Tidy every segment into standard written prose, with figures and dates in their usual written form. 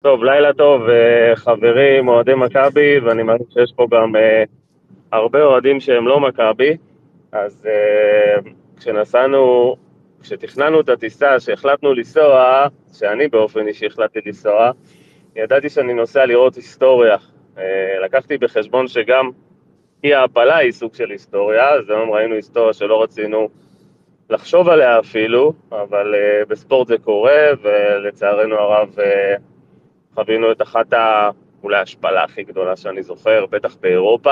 טוב, לילה טוב, חברים, אוהדי מכבי, ואני מאמין שיש פה גם הרבה אוהדים שהם לא מכבי. אז כשתכננו את הטיסה, שהחלטנו לנסוע, שאני באופן אישי החלטתי לנסוע, ידעתי שאני נוסע לראות היסטוריה. לקחתי בחשבון שגם אי ההפלה היא סוג של היסטוריה, אז היום ראינו היסטוריה שלא רצינו לחשוב עליה אפילו, אבל בספורט זה קורה, ולצערנו הרב חווינו את אחת אולי ההשפלה הכי גדולה שאני זוכר, בטח באירופה,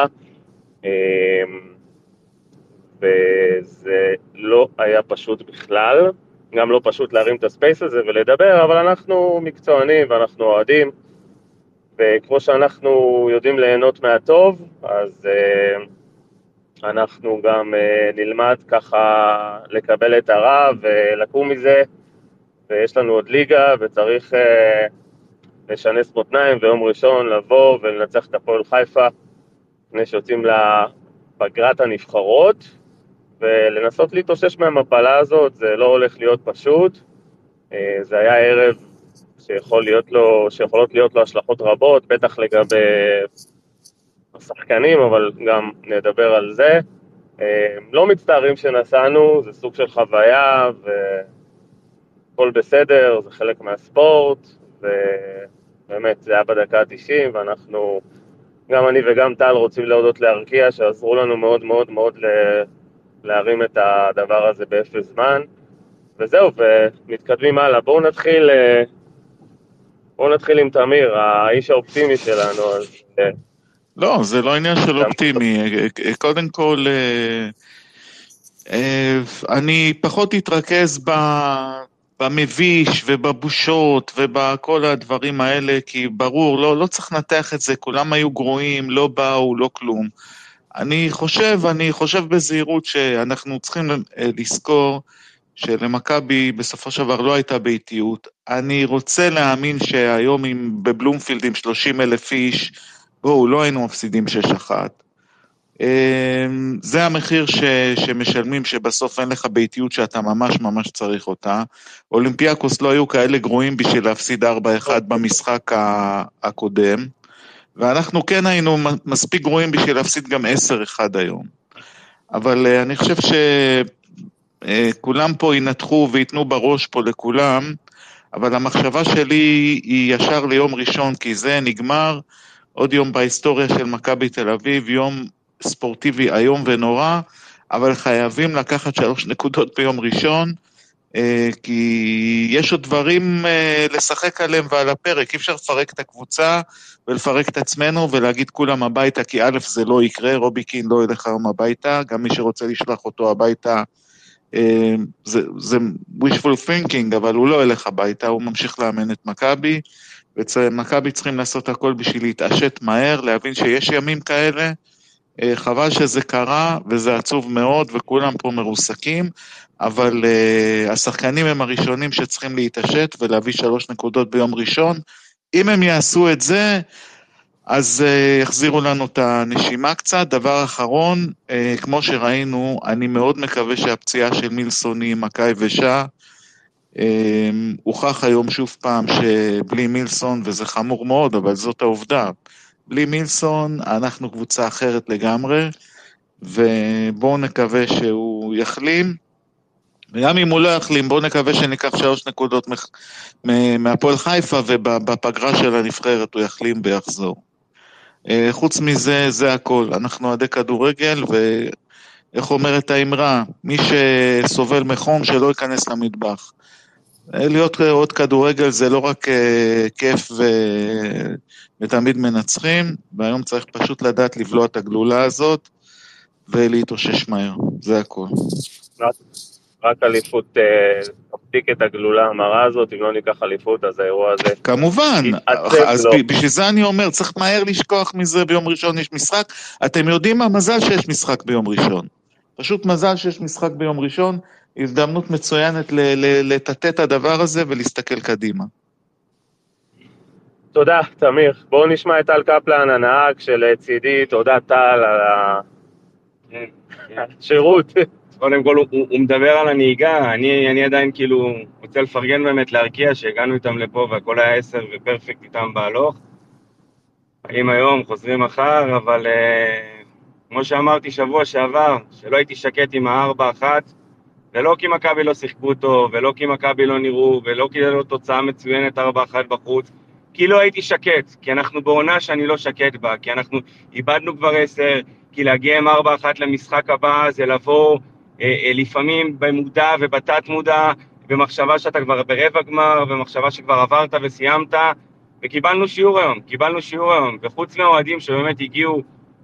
וזה לא היה פשוט בכלל, גם לא פשוט להרים את הספייס הזה ולדבר, אבל אנחנו מקצוענים ואנחנו אוהדים, וכמו שאנחנו יודעים ליהנות מהטוב, אז אנחנו גם נלמד ככה לקבל את הרע ולקום מזה, ויש לנו עוד ליגה וצריך לשנס מותניים ויום ראשון לבוא ולנצח את הפועל חיפה לפני שיוצאים לפגרת הנבחרות, ולנסות להתאושש מהמפלה הזאת. זה לא הולך להיות פשוט, זה היה ערב שיכולות להיות לו השלכות רבות, בטח לגבי השחקנים, אבל גם נדבר על זה. לא מצטערים שנסענו, זה סוג של חוויה והכל בסדר, זה חלק מהספורט, ובאמת זה היה בדקה ה-90, ואנחנו, גם אני וגם טל, רוצים להודות לארקיע שעזרו לנו מאוד מאוד מאוד להרים את הדבר הזה באפס זמן, וזהו, ומתקדמים הלאה. בואו נתחיל עם תמיר, האיש האופטימי שלנו. אז לא, זה לא עניין של אופטימי. קודם כל, אני פחות אתרכז במביש ובבושות ובכל הדברים האלה, כי ברור, לא צריך לנתח את זה, כולם היו גרועים, לא באו, לא כלום. אני חושב בזהירות שאנחנו צריכים לזכור שלמכבי בסופו של דבר לא הייתה ביתיות. אני רוצה להאמין שהיום בבלומפילד עם 30,000 איש, בואו, לא היינו מפסידים 6-1. זה המחיר שמשלמים, שבסוף אין לך ביתיות שאתה ממש ממש צריך אותה. אולימפיאקוס לא היו כאלה גרועים בשביל להפסיד 4-1 במשחק הקודם, ואנחנו כן היינו מספיק גרועים בשביל להפסיד גם 10-1 היום. אבל אני חושב שכולם פה ינתחו ויתנו בראש פה לכולם, אבל המחשבה שלי היא ישר ליום ראשון, כי זה נגמר עוד יום בהיסטוריה של מכבי תל אביב, יום ספורטיבי היום ונורא, אבל חייבים לקחת 3 נקודות ביום ראשון, כי יש עוד דברים לשחק עליהם ועל הפרק. אי אפשר לפרק את הקבוצה ולפרק את עצמנו ולהגיד כולם הביתה, כי א' זה לא יקרה, רובי קין לא ילך היום הביתה, גם מי שרוצה לשלוח אותו הביתה, זה wishful thinking, אבל הוא לא ילך הביתה, הוא ממשיך לאמן את מכבי, ומכבי צריכים לעשות הכל בשביל להתעשת מהר, להבין שיש ימים כאלה, חבל שזה קרה, וזה עצוב מאוד, וכולם פה מרוסקים, אבל השחקנים הם הראשונים שצריכים להתעשת, ולהביא 3 נקודות ביום ראשון. אם הם יעשו את זה, אז יחזירו לנו את הנשימה קצת. דבר אחרון, כמו שראינו, אני מאוד מקווה שהפציעה של מילסון היא מכה יבשה. הוכח היום שוב פעם שבלי מילסון, וזה חמור מאוד, אבל זאת העובדה, בלי מילסון אנחנו קבוצה אחרת לגמרי, ובואו נקווה שהוא יחלים, וגם אם הוא לא יחלים, בואו נקווה שניקח 3 נקודות מהפועל חיפה, ובפגרה של הנבחרת הוא יחלים ויחזור. חוץ מזה, זה הכל. אנחנו עדי כדורגל, ואיך אומרת האמרה, מי שסובל מחום שלא ייכנס למטבח. להיות עוד כדורגל זה לא רק כיף ותמיד מנצחים, והיום צריך פשוט לדעת לבלוע את הגלולה הזאת ולהתאושש מהר, זה הכל. רק אליפות תפתיק את הגלולה המרה הזאת, אם לא ניקח אליפות אז האירוע הזה כמובן, אז לא. בשביל זה אני אומר, צריך מהר לשכוח מזה, ביום ראשון יש משחק, אתם יודעים מה? מזל שיש משחק ביום ראשון, פשוט מזל שיש משחק ביום ראשון, הזדמנות מצוינת לטטט את הדבר הזה ולהסתכל קדימה. תודה, תמיר. בואו נשמע את טל קפלן, הנהג של צידי. תודה, טל, על השירות קודם כל הוא מדבר על הנהיגה, אני עדיין כאילו רוצה לפרגן באמת להרקיע שהגענו איתם לפה והכל היה 10 ופרפקט איתם בהלוך. האם היום חוזרים מחר, אבל כמו שאמרתי שבוע שעבר, שלא הייתי שקט עם ה4-1, ולא כי מכבי לא שיחקו טוב, ולא כי מכבי לא נראו, ולא כי לא תוצאה מצוינת 4-1 בחוץ, כי לא הייתי שקט, כי אנחנו בעונה שאני לא שקט בה, כי אנחנו איבדנו כבר 10, כי להגיע עם 4-1 למשחק הבא זה לבוא לפעמים במודע ובתת מודע, במחשבה שאתה כבר ברבע גמר, במחשבה שכבר עברת וסיימת, וקיבלנו שיעור היום, וחוץ מהאוהדים שבאמת הגיעו,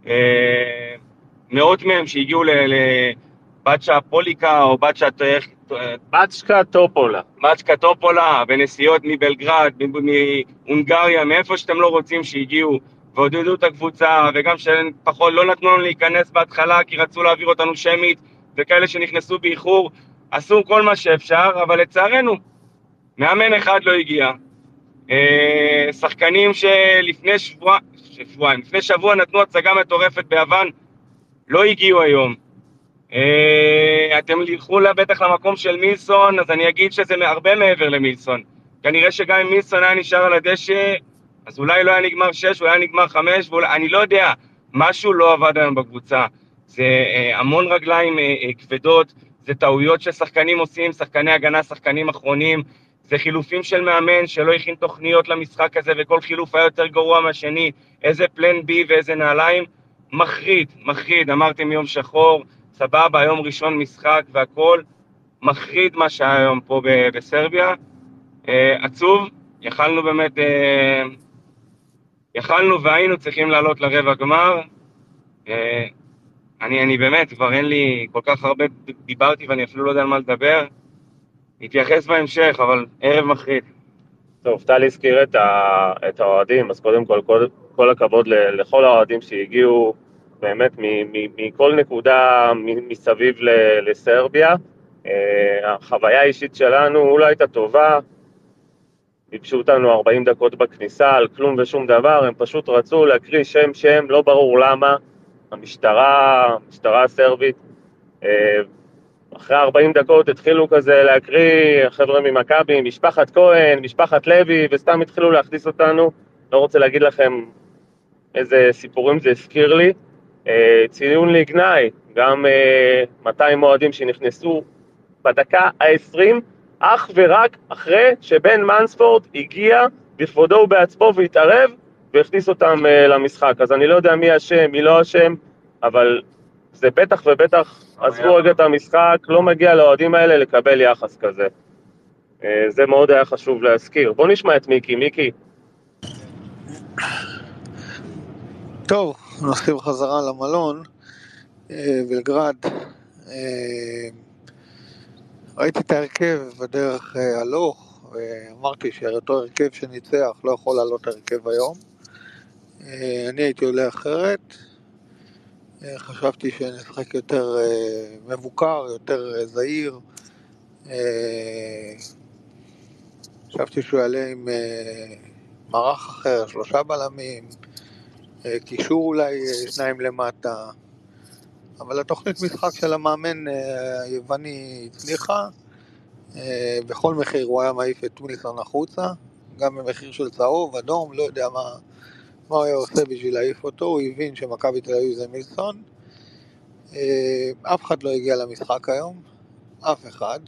מאות מהם שהגיעו בצ'ה פוליקה או בצ'קה טופולה, בנסיעות מבלגרד, מהונגריה, מאיפה שאתם לא רוצים שהגיעו ועודדו את הקבוצה, וגם שפחות לא נתנו לנו להיכנס בהתחלה כי רצו להעביר אותנו שמית, וכאלה שנכנסו באיחור, עשו כל מה שאפשר, אבל לצערנו מאמן אחד לא הגיע. שחקנים שלפני שבוע נתנו הצגה מטורפת ביוון, לא הגיעו היום. אתם תלכו בטח למקום של מילסון, אז אני אגיד שזה הרבה מעבר למילסון. כנראה שגם אם מילסון היה נשאר על הדשא, אז אולי לא היה נגמר 6, אולי היה נגמר 5, אני לא יודע, משהו לא עבד היום בקבוצה. זה המון רגליים כבדות, זה טעויות ששחקנים עושים, שחקני הגנה, שחקנים אחרונים, זה חילופים של מאמן שלא הכין תוכניות למשחק הזה, וכל חילוף היה יותר גרוע מהשני, איזה פלן בי ואיזה נעליים, מחריד, אמרתם יום שחור, סבבה, היום ראשון משחק והכל, מחריד מה שהיה היום פה בסרביה, עצוב, יכלנו והיינו צריכים לעלות לרבע גמר, אני באמת, כבר אין לי כל כך הרבה, דיברתי ואני אפילו לא יודע על מה לדבר, נתייחס בהמשך, אבל ערב מחריד. טוב, טל הזכיר את האוהדים, אז קודם כל הכבוד לכל האוהדים שהגיעו באמת מכל נקודה מסביב לסרביה. החוויה האישית שלנו לא הייתה טובה, פיגשו אותנו 40 דקות בכניסה על כלום ושום דבר, הם פשוט רצו להקריא שם, לא ברור למה, המשטרה הסרבית, אחרי 40 דקות התחילו כזה להקריא חבר'ה ממכבי, משפחת כהן, משפחת לוי, וסתם התחילו להכניס אותנו, לא רוצה להגיד לכם איזה סיפורים זה הזכיר לי, ציון לגנאי, גם 200 מועדים שנכנסו בדקה ה-20, אך ורק אחרי שבן מנספורד הגיע בכבודו ובעצמו והתערב והכניס אותם למשחק. אז אני לא יודע מי אשם, מי לא אשם, אבל זה בטח ובטח עזבו רגע את המשחק, לא מגיע לאוהדים האלה לקבל יחס כזה. זה מאוד היה חשוב להזכיר. בוא נשמע את מיקי. טוב, נוסעים חזרה למלון, בלגרד. ראיתי את ההרכב בדרך הלוך, ואמרתי שאותו הרכב שניצח לא יכול לעלות הרכב היום. אני הייתי עולה אחרת, חשבתי שנשחק יותר מבוקר, יותר זהיר, חשבתי שהוא יעלה עם מערך אחר, 3 בלמים, קישור אולי 2 למטה, אבל התוכנית משחק של המאמן היווני הצליחה, בכל מחיר הוא היה מעיף את מילסון החוצה, גם במחיר של צהוב, אדום, לא יודע מה הוא היה עושה בשביל להעיף אותו, הוא הבין שמכבי תל אביב זה מילסון, אף אחד לא הגיע למשחק היום, אף אחד,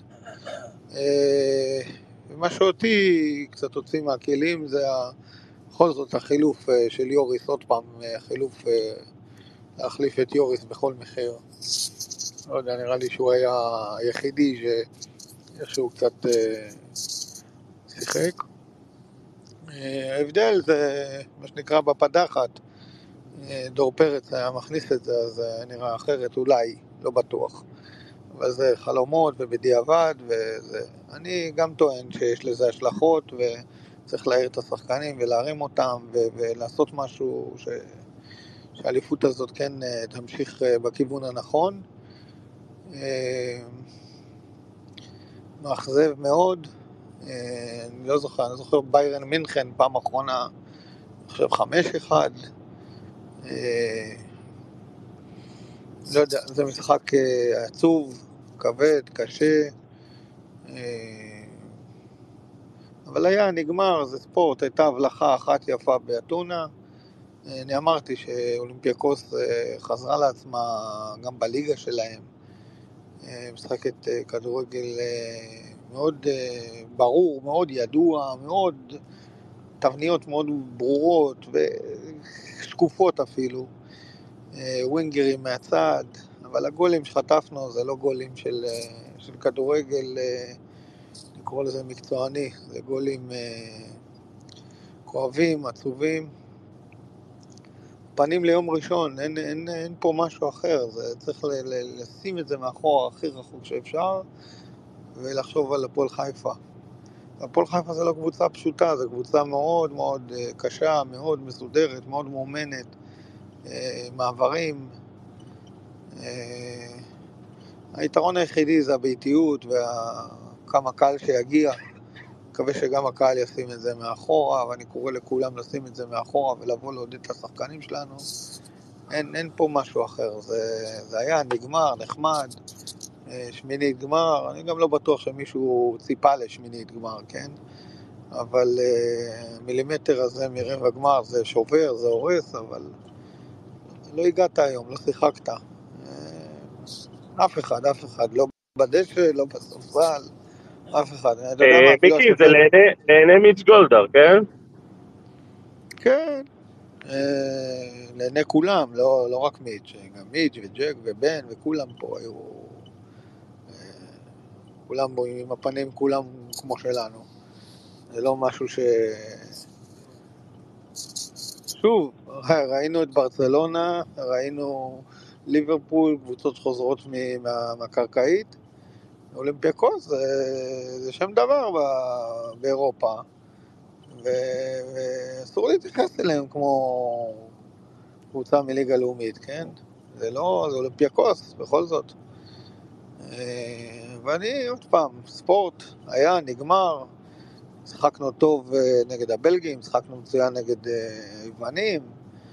ומה שאותי קצת הוציא מהכלים זה בכל זאת החילוף של יוריס, עוד פעם חילוף להחליף את יוריס בכל מחיר, לא יודע, נראה לי שהוא היה היחידי שאיכשהו קצת שיחק. ההבדל זה מה שנקרא בפדחת, דור פרץ היה מכניס את זה, אז נראה אחרת אולי, לא בטוח. אבל זה חלומות ובדיעבד, אני גם טוען שיש לזה השלכות, וצריך להעיר את השחקנים ולהרים אותם, ולעשות משהו שהאליפות הזאת כן תמשיך בכיוון הנכון. מאכזב מאוד, אני לא זוכר, אני זוכר ביירן מינכן פעם אחרונה, עכשיו 5-1, לא יודע, זה משחק עצוב, כבד, קשה, אבל היה נגמר, זה ספורט, הייתה הבלחה אחת יפה באתונה. אני אמרתי שאולימפיאקוס חזרה לעצמה גם בליגה שלהם, משחקת כדורגל מאוד ברור, מאוד ידוע, מאוד תבניות מאוד ברורות ושקופות אפילו, ווינגרים מהצד, אבל הגולים שחטפנו זה לא גולים של כדורגל, נקרא לזה מקצועני, זה גולים כואבים, עצובים, פנים ליום ראשון, אין פה משהו אחר, זה צריך לשים את זה מאחור הכי רחוק שאפשר, ולחשוב על הפועל חיפה. הפועל חיפה זה לא קבוצה פשוטה, זו קבוצה מאוד מאוד קשה, מאוד מסודרת, מאוד מאומנת, מעברים. היתרון היחידי זה הביתיות וכמה קהל שיגיע. מקווה שגם הקהל ישים את זה מאחורה, ואני קורא לכולם לשים את זה מאחורה ולבוא לעודד את השחקנים שלנו. אין פה משהו אחר, זה היה נגמר, נחמד, שמינית גמר, אני גם לא בטוח שמישהו ציפה לשמינית גמר, כן? אבל מילימטר הזה מרבע גמר זה שובר, זה הורס, אבל לא הגעת היום, לא שיחקת. אף אחד, לא בדשא, לא בספסל, אף אחד. מיקי, זה לעיני מיץ' גולדהר, כן? כן, לעיני כולם, לא רק מיץ', גם מיץ' וג'ק ובן וכולם פה היו, כולם בו עם הפנים, כולם כמו שלנו. זה לא משהו שוב, ראינו את ברצלונה, ראינו ליברפול, קבוצות שחוזרות מהקרקעית, אולימפיאקוס זה שם דבר באירופה, ואסור להתייחס אליהם כמו קבוצה מליגה לאומית, כן? זה אולימפיאקוס, בכל זאת. ואני עוד פעם, ספורט היה, נגמר, שחקנו טוב נגד הבלגים, שחקנו מצוין נגד היוונים,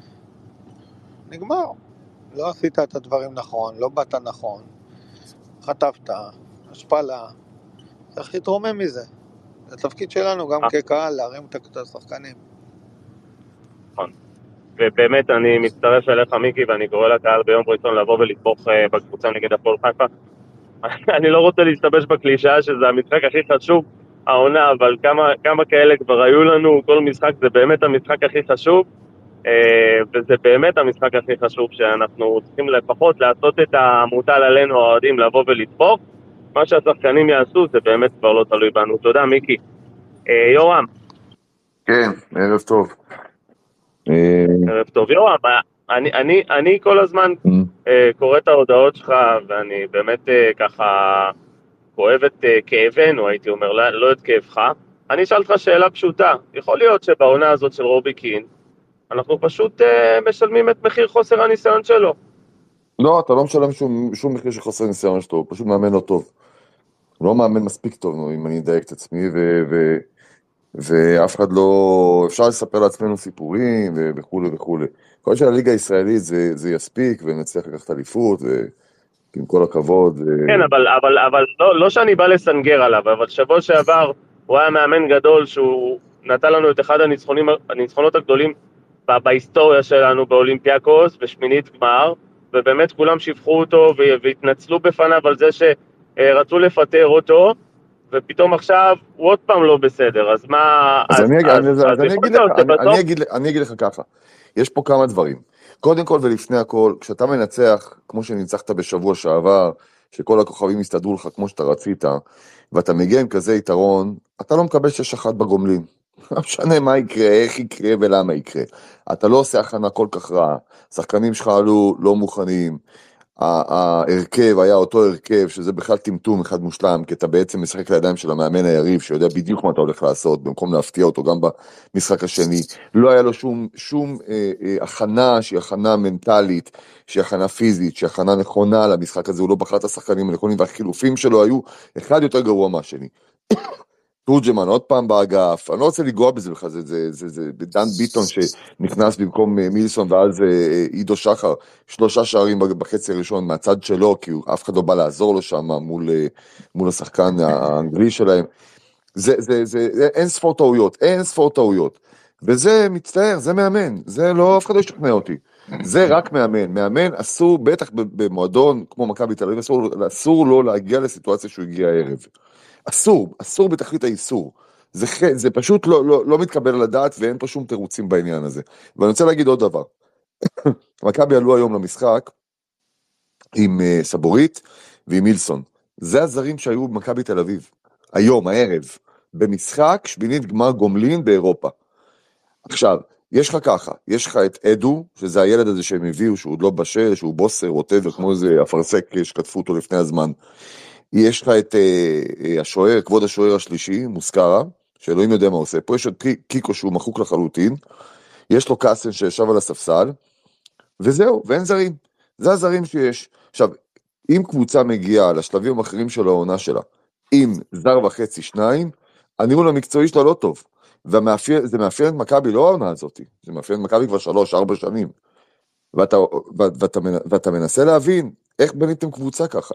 נגמר. לא עשית את הדברים נכון, לא באת נכון, חטפת, השפלה, צריך להתרומם מזה. זה התפקיד שלנו גם כקהל להרים את השחקנים. נכון. ובאמת אני מצטרף אליך מיקי, ואני קורא לקהל ביום ראשון לבוא ולתמוך בקבוצה נגד הפועל חיפה. אני לא רוצה להשתמש בקלישאה שזה המשחק הכי חשוב העונה, אבל כמה כאלה כבר היו לנו, כל משחק זה באמת המשחק הכי חשוב, וזה באמת המשחק הכי חשוב שאנחנו צריכים לפחות לעשות את המוטל עלינו האוהדים לבוא ולתמוך. מה שהשחקנים יעשו זה באמת כבר לא תלוי בנו. תודה מיקי. יורם. כן, ערב טוב. ערב טוב. יורם, אני כל הזמן קורא את ההודעות שלך, ואני באמת ככה כואב את כאבנו, הייתי אומר, לא את כאבך. אני אשאל לך שאלה פשוטה. יכול להיות שבעונה הזאת של רובי קין, אנחנו פשוט משלמים את מחיר חוסר הניסיון שלו. לא, אתה לא משלם שום מחיר של חוסר הניסיון שלו, פשוט מאמן לא טוב. הוא לא מאמן מספיק טוב, אם אני אדייק את עצמי, ואף אחד לא, אפשר לספר לעצמנו סיפורים וכו' וכו'. כל שהליגה הישראלית זה יספיק, ונצליח לקחת אליפות, ועם כל הכבוד. כן, אבל לא שאני בא לסנגר עליו, אבל שבוע שעבר הוא היה מאמן גדול, שהוא נתן לנו את אחד הניצחונות הגדולים בהיסטוריה שלנו באולימפיאקוס, בשמינית גמר, ובאמת כולם שיבחו אותו והתנצלו בפניו על זה שרצו לפטר אותו, ופתאום עכשיו הוא עוד פעם לא בסדר, אז מה... אני אגיד לך ככה, יש פה כמה דברים. קודם כל ולפני הכל, כשאתה מנצח, כמו שניצחת בשבוע שעבר, שכל הכוכבים יסתדרו לך כמו שאתה רצית, ואתה מגיע עם כזה יתרון, אתה לא מקבל 6-1 בגומלין. לא משנה מה יקרה, איך יקרה ולמה יקרה. אתה לא עושה הכנה כל כך רע, שחקנים שלך עלו לא מוכנים, ההרכב היה אותו הרכב, שזה בכלל טמטום אחד מושלם, כי אתה בעצם משחק לידיים של המאמן היריב, שיודע בדיוק מה אתה הולך לעשות, במקום להפתיע אותו גם במשחק השני. לא היה לו שום הכנה, שהיא הכנה מנטלית, שהיא הכנה פיזית, שהיא הכנה נכונה למשחק הזה, הוא לא בחר את השחקנים הנכונים, והחילופים שלו היו אחד יותר גרוע מהשני. תורג'מן עוד פעם באגף, אני לא רוצה לגוע בזה בכלל, זה דן ביטון שנכנס במקום מילסון, ואז עידו שחר, 3 שערים בחצי הראשון מהצד שלו, כי אף אחד לא בא לעזור לו שם מול השחקן האנגלי שלהם. אין ספור טעויות, וזה מצטער, זה מאמן, זה לא, אף אחד לא ישתכנע אותי, זה רק מאמן אסור, בטח במועדון כמו מכבי תל אביב, אסור לו להגיע לסיטואציה שהוא הגיע הערב, אסור בתכלית האיסור, זה פשוט לא מתקבל לדעת, ואין פה שום תירוצים בעניין הזה. ואני רוצה להגיד עוד דבר, מכבי עלו היום למשחק, עם סבורית ועם מילסון, זה הזרים שהיו במכבי תל אביב, היום, הערב, במשחק שמינית גמר גומלין באירופה. עכשיו, יש לך ככה, יש לך את אדו, שזה הילד הזה שהם הביאו, שהוא עוד לא בשל, שהוא בוסר, רוטבר, כמו איזה אפרסק שכתפו אותו לפני הזמן. יש לך את השוער, כבוד השוער השלישי, מוסקרה, שאלוהים יודע מה עושה. פה יש את קיקו שהוא מחוק לחלוטין, יש לו קאסן שישב על הספסל, וזהו, ואין זרים. זה הזרים שיש. עכשיו, אם קבוצה מגיעה לשלבים האחרים של העונה שלה, עם זר וחצי 2, הניהול המקצועי שלה לא טוב. וזה מאפיין את מכבי לא העונה הזאת, זה מאפיין את מכבי כבר 3-4 שנים. ואתה מנסה להבין איך בניתם קבוצה ככה,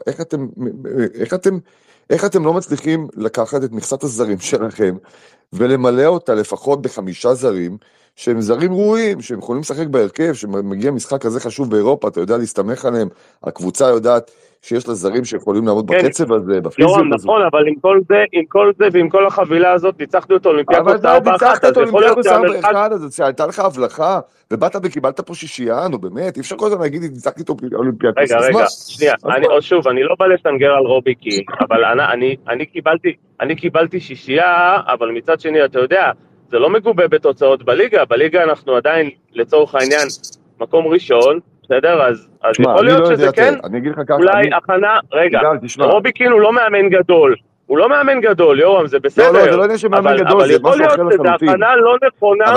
איך אתם לא מצליחים לקחת את מכסת הזרים שלכם, ולמלא אותה לפחות ב5 זרים, שהם זרים ראויים, שהם יכולים לשחק בהרכב, שמגיע משחק כזה חשוב באירופה, אתה יודע להסתמך עליהם, הקבוצה יודעת שיש לה זרים שיכולים לעמוד בקצב הזה, בפיזיות הזה. נכון, אבל עם כל זה ועם כל החבילה הזאת, ניצחתי אותו אולימפיאקוס 4-1, אבל ניצחת אותו אולימפיאקוס 4-1, אז הייתה לך הבלחה, ובאת וקיבלת פה 6, נו באמת, אי אפשר כל הזמן להגיד, ניצחתי אותו אולימפיאקוס. רגע, שנייה, שוב, אני לא בא לסנגר על רוביקי, אבל אני קיבלתי 6, אבל מצד שני, אתה יודע, זה לא מגובה בתוצאות בליגה אנחנו עדיין, לצורך העניין, מקום ראשון, בסדר? אז יכול להיות שזה כן, אולי הכנה, רגע, רוביקין הוא לא מאמן גדול, יורם, זה בסדר. לא, זה לא עניין שמאמן גדול, זה משהו אחר לחלוטין. זה הכנה לא נכונה.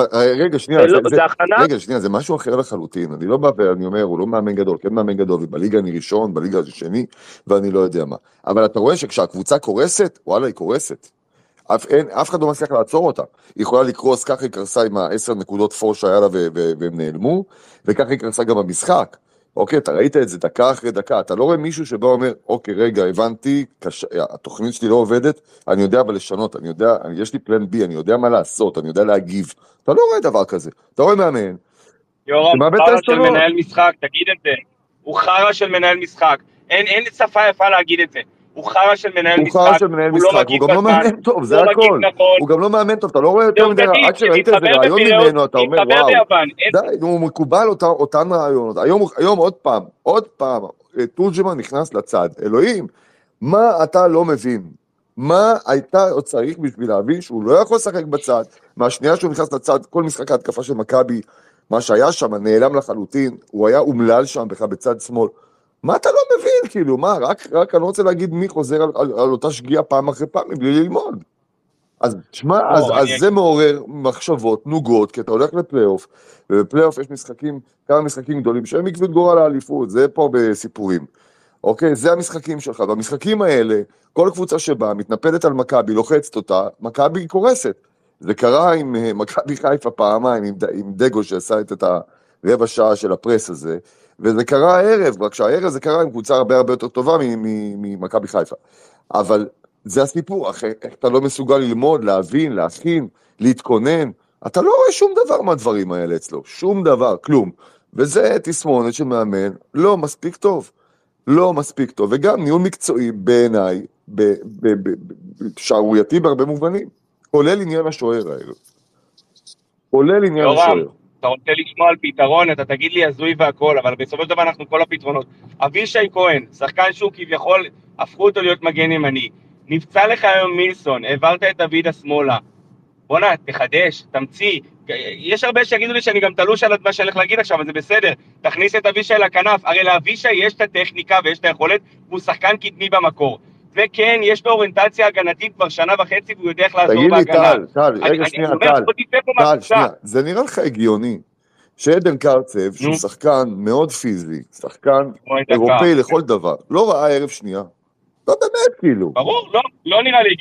רגע, שנייה, זה משהו אחר לחלוטין. אני לא בא ואני אומר, הוא לא מאמן גדול, כן מאמן גדול, ובליגה אני ראשון, בליגה אני שני, ואני לא יודע מה. אבל אתה רואה שכשהקבוצה קורסת, וואלה, היא קורסת. אף אחד לא מצליח לעצור אותה. היא יכולה לקרוס, ככה היא קרסה עם 10 נקודות פור שהיה לה והם נעלמו, וככה היא קרסה גם במשחק. אוקיי, אתה ראית את זה דקה אחרי דקה, אתה לא רואה מישהו שבא אומר, אוקיי, רגע, הבנתי, התוכנית שלי לא עובדת, אני יודע אבל לשנות, אני יודע, יש לי פלן בי, אני יודע מה לעשות, אני יודע להגיב. אתה לא רואה דבר כזה, אתה רואה מאמן. יורם, חרא של מנהל משחק, תגיד את זה. הוא חרא של מנהל משחק. אין שפה יפה להגיד את זה. הוא חרא של מנהל משחק, הוא לא מגיב הוא גם לא מאמן טוב, זה הכל, הוא גם לא מאמן טוב, אתה לא רואה יותר מדי, עד שראית איזה רעיון ממנו, אתה אומר וואו, די, הוא מקובל אותן רעיונות, היום עוד פעם, תורג'מן נכנס לצד, אלוהים, מה אתה לא מבין, מה הייתה עוד צריך בשביל להבין שהוא לא יכול לשחק בצד, מהשנייה שהוא נכנס לצד, כל משחק ההתקפה של מכבי, מה שהיה שם נעלם לחלוטין, הוא היה אומלל שם בכלל בצד שמאל, מה אתה לא מבין, כאילו, מה, רק אני לא רוצה להגיד מי חוזר על אותה שגיאה פעם אחרי פעם, בלי ללמוד. אז תשמע, אז זה מעורר מחשבות, נוגות, כי אתה הולך לפלייאוף, ובפלייאוף יש כמה משחקים גדולים, שהם יקבעו גורל האליפות, זה פה בסיפורים. אוקיי, זה המשחקים שלך, והמשחקים האלה, כל קבוצה שבאה, מתנפלת על מכבי, לוחצת אותה, מכבי קורסת. זה קרה עם מכבי חיפה פעמיים, עם דגו שעשה את הרבע שעה של הפרס הזה, וזה קרה הערב, רק שהערב זה קרה עם קבוצה הרבה יותר טובה ממכבי חיפה. אבל זה הסיפור, איך אתה לא מסוגל ללמוד, להבין, להכין, להתכונן, אתה לא רואה שום דבר מהדברים האלה אצלו, שום דבר, כלום. וזה תסמונת שמאמן לא מספיק טוב, לא מספיק טוב, וגם ניהול מקצועי בעיניי, שערורייתי בהרבה מובנים, כולל עניין השוער האלה. כולל עניין השוער. אתה רוצה לשמוע על פתרון, אתה תגיד לי הזוי והכל, אבל בסופו של דבר אנחנו כל הפתרונות. אבישי כהן, שחקן שהוא כביכול, הפכו אותו להיות מגן ימני. נפצע לך היום מילסון, העברת את דוד השמאלה. בוא'נה, תחדש, תמציא. יש הרבה שיגידו לי שאני גם תלוש על מה שאני הולך להגיד עכשיו, אבל זה בסדר. תכניס את אבישי לכנף. הרי לאבישי יש את הטכניקה ויש את היכולת, הוא שחקן קדמי במקור. וכן, יש לו אוריינטציה הגנתית כבר 1.5 שנה, והוא יודע איך לעזור בהגנה. תגיד לי, טל, רגע שנייה, טל, זה נראה לך הגיוני, שעדן קרצב, שהוא שחקן מאוד פיזי, שחקן אירופאי לכל דבר, לא ראה ערב שנייה. לא באמת, כאילו. ברור, לא נראה לי הגיוני.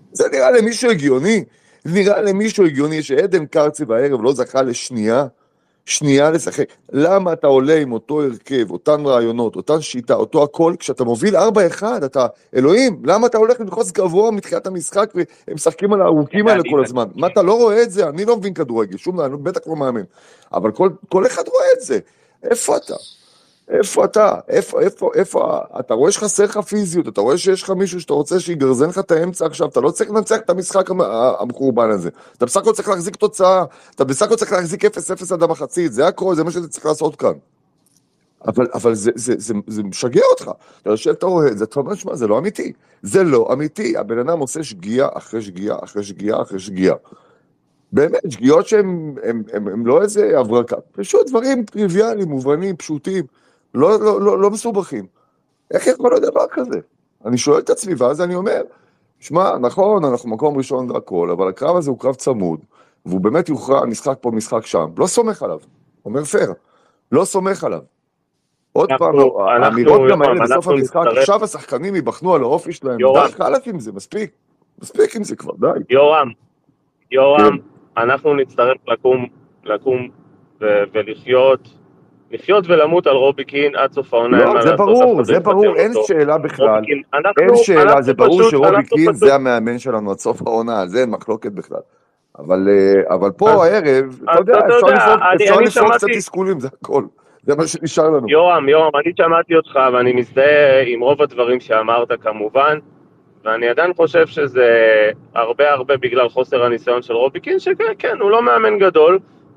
זה נראה למישהו הגיוני? נראה למישהו הגיוני שעדן קרצי בערב לא זכה שנייה לשחק. למה אתה עולה עם אותו הרכב, אותן רעיונות, אותן שיטה, אותו הכל, כשאתה מוביל 4-1, אתה, אלוהים, למה אתה הולך ללחוץ גבוה מתחילת המשחק, והם משחקים על הארוכים האלה כל הזמן? מה, אתה לא רואה את זה? אני לא מבין כדורגל, שום דבר, אני בטח לא מאמן. אבל כל אחד רואה את זה. איפה אתה? איפה אתה? איפה? אתה רואה שחסר לך פיזיות, אתה רואה שיש לך מישהו שאתה רוצה שיגרזן לך את האמצע עכשיו, אתה לא צריך לנצח את המשחק המחורבן הזה. אתה בסך הכל צריך להחזיק תוצאה, אתה בסך הכל צריך להחזיק 0-0 עד המחצית, זה הכל, זה מה שאתה צריך לעשות כאן. אבל זה משגע אותך. אתה יושב, אתה רואה את זה, אתה אומר, שמה, זה לא אמיתי. זה לא אמיתי. הבן אדם עושה שגיאה אחרי שגיאה אחרי שגיאה אחרי שגיאה. באמת, שגיאות שהן לא איזה הברקה, פשוט דברים טריוויאליים, מובנים, פשוטים, לא מסובכים. איך יכול להיות דבר כזה? אני שואל את עצמי, ואז אני אומר, שמע, נכון, אנחנו מקום ראשון והכל, אבל הקרב הזה הוא קרב צמוד, והוא באמת יוכרע משחק פה, משחק שם. לא סומך עליו, אומר פייר, לא סומך עליו. עוד פעם, האמירות גם האלה בסוף המשחק, עכשיו השחקנים ייבחנו על האופי שלהם, די חלק עם זה, מספיק עם זה כבר, די. יורם, אנחנו נצטרך לקום ולחיות ולמות על רובי קין עד סוף העונה. לא, זה ברור, אין שאלה בכלל, אין שאלה, זה ברור שרובי קין זה המאמן שלנו עד סוף העונה, על זה אין מחלוקת בכלל. אבל פה הערב, אתה יודע, אפשר לפרוק קצת תסכולים, זה הכל, זה מה שנשאר לנו. יורם, אני שמעתי אותך ואני מזדהה עם רוב הדברים שאמרת כמובן, ואני עדיין חושב שזה הרבה בגלל חוסר הניסיון של רובי קין, שכן, הוא לא מאמן גדול,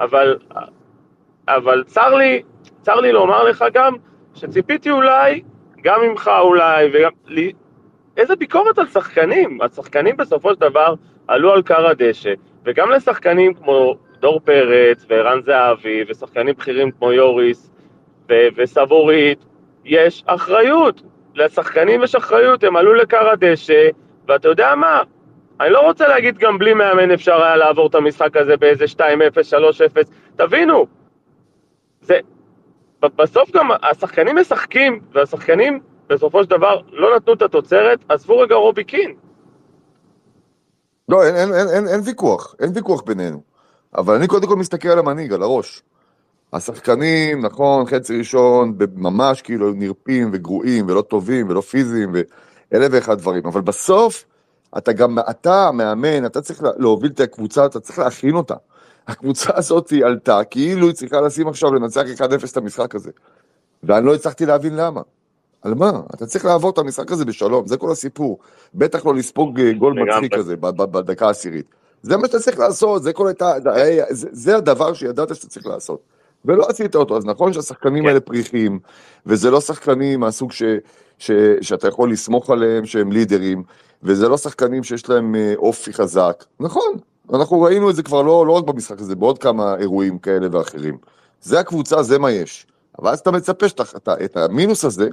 אבל צר לי לומר לך גם, שציפיתי אולי, גם ממך אולי, וגם לי, איזה ביקורת על שחקנים. השחקנים בסופו של דבר עלו על קר הדשא, וגם לשחקנים כמו דור פרץ וערן זהבי, ושחקנים בכירים כמו יוריס וסבורית, יש אחריות. לשחקנים יש אחריות, הם עלו לקר הדשא, ואתה יודע מה? אני לא רוצה להגיד גם בלי מאמן אפשר היה לעבור את המשחק הזה באיזה 2-0, 3-0, תבינו, בסוף גם השחקנים משחקים, והשחקנים בסופו של דבר לא נתנו את התוצרת, עזבו רגע רובי קין. לא, אין ויכוח בינינו, אבל אני קודם כל מסתכל על המנהיג, על הראש. השחקנים, נכון, חצי ראשון, ממש כאילו נרפים וגרועים ולא טובים ולא פיזיים ואלה ואחד דברים, אבל בסוף אתה מאמן, אתה צריך להוביל את הקבוצה, אתה צריך להכין אותה. הקבוצה הזאת היא עלתה, כאילו היא צריכה לשים עכשיו לנצח 1-0 את המשחק הזה. ואני לא הצלחתי להבין למה. על מה? אתה צריך לעבור את המשחק הזה בשלום, זה כל הסיפור. בטח לא לספוג גול מצחיק כזה בדקה העשירית. זה מה שאתה צריך לעשות, זה הדבר שידעת שאתה צריך לעשות. ולא עשית אותו, אז נכון שהשחקנים האלה פריחים, וזה לא שחקנים מהסוג שאתה יכול לסמוך עליהם שהם לידרים, וזה לא שחקנים שיש להם אופי חזק. נכון, אנחנו ראינו את זה כבר לא רק במשחק הזה, בעוד כמה אירועים כאלה ואחרים. זה הקבוצה, זה מה יש. אבל אז אתה מצפה את המינוס הזה,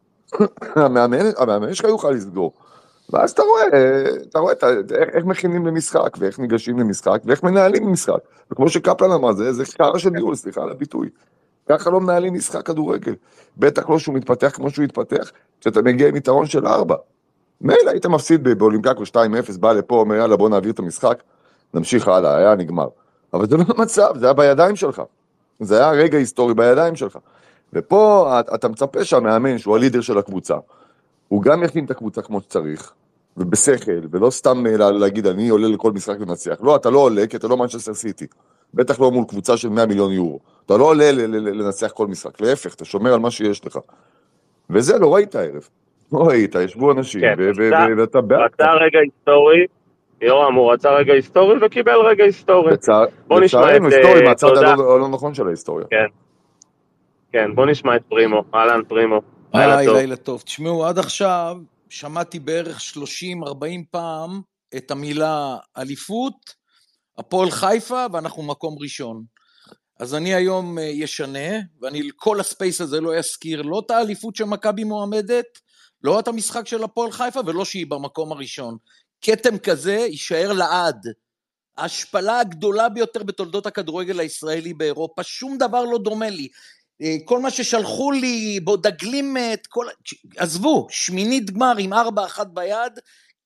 המאמן שלך יוכל לסגור. ואז אתה רואה איך מכינים למשחק, ואיך ניגשים למשחק, ואיך מנהלים למשחק. וכמו שקפלן אמר, זה חרא של ניהול, סליחה על הביטוי. ככה לא מנהלים משחק כדורגל. בטח לא שהוא מתפתח כמו שהוא התפתח, כשאתה מגיע עם יתרון של 4. מילא היית מפסיד באולימפיאקוס 2-0, בא לפה, אומר יאללה בוא נעביר את המשחק, נמשיך הלאה, היה נגמר. אבל זה לא המצב, זה היה בידיים שלך. זה היה רגע היסטורי בידיים שלך. ופה אתה מצפה שהמאמן, שהוא הלידר של הקבוצה, הוא גם יכין את הקבוצה כמו שצריך, ובשכל, ולא סתם להגיד, אני עולה לכל משחק לנצח. לא, אתה לא עולה, כי אתה לא מנצ'סטר סיטי. בטח לא מול קבוצה של 100 מיליון יורו. אתה לא עולה לנצח כל משחק. להפך, אתה שומר על מה שיש לך. וזה לא ראית הערב. לא ראית, ישבו אנשים, ואתה בעד. רצה רגע היסטורי, יורם, הוא רצה רגע היסטורי וקיבל רגע היסטורי. בוא נשמע את... היסטורי, מהצד הלא נכון של ההיסטוריה. כן, בוא נשמע את פרימו. אהלן פרימו. לילה טוב. תשמעו, עד עכשיו שמעתי בערך 30-40 פעם את המילה אליפות, הפועל חיפה, ואנחנו מקום ראשון. אז אני היום ישנה, ואני לכל הספייס הזה לא אזכיר, לא את האליפות שמכבי מועמדת, לא את המשחק של הפועל חיפה, ולא שהיא במקום הראשון. קטם כזה יישאר לעד. ההשפלה הגדולה ביותר בתולדות הכדורגל הישראלי באירופה, שום דבר לא דומה לי. כל מה ששלחו לי, בו דגלים את כל... עזבו, שמינית גמר עם 4-1 ביד,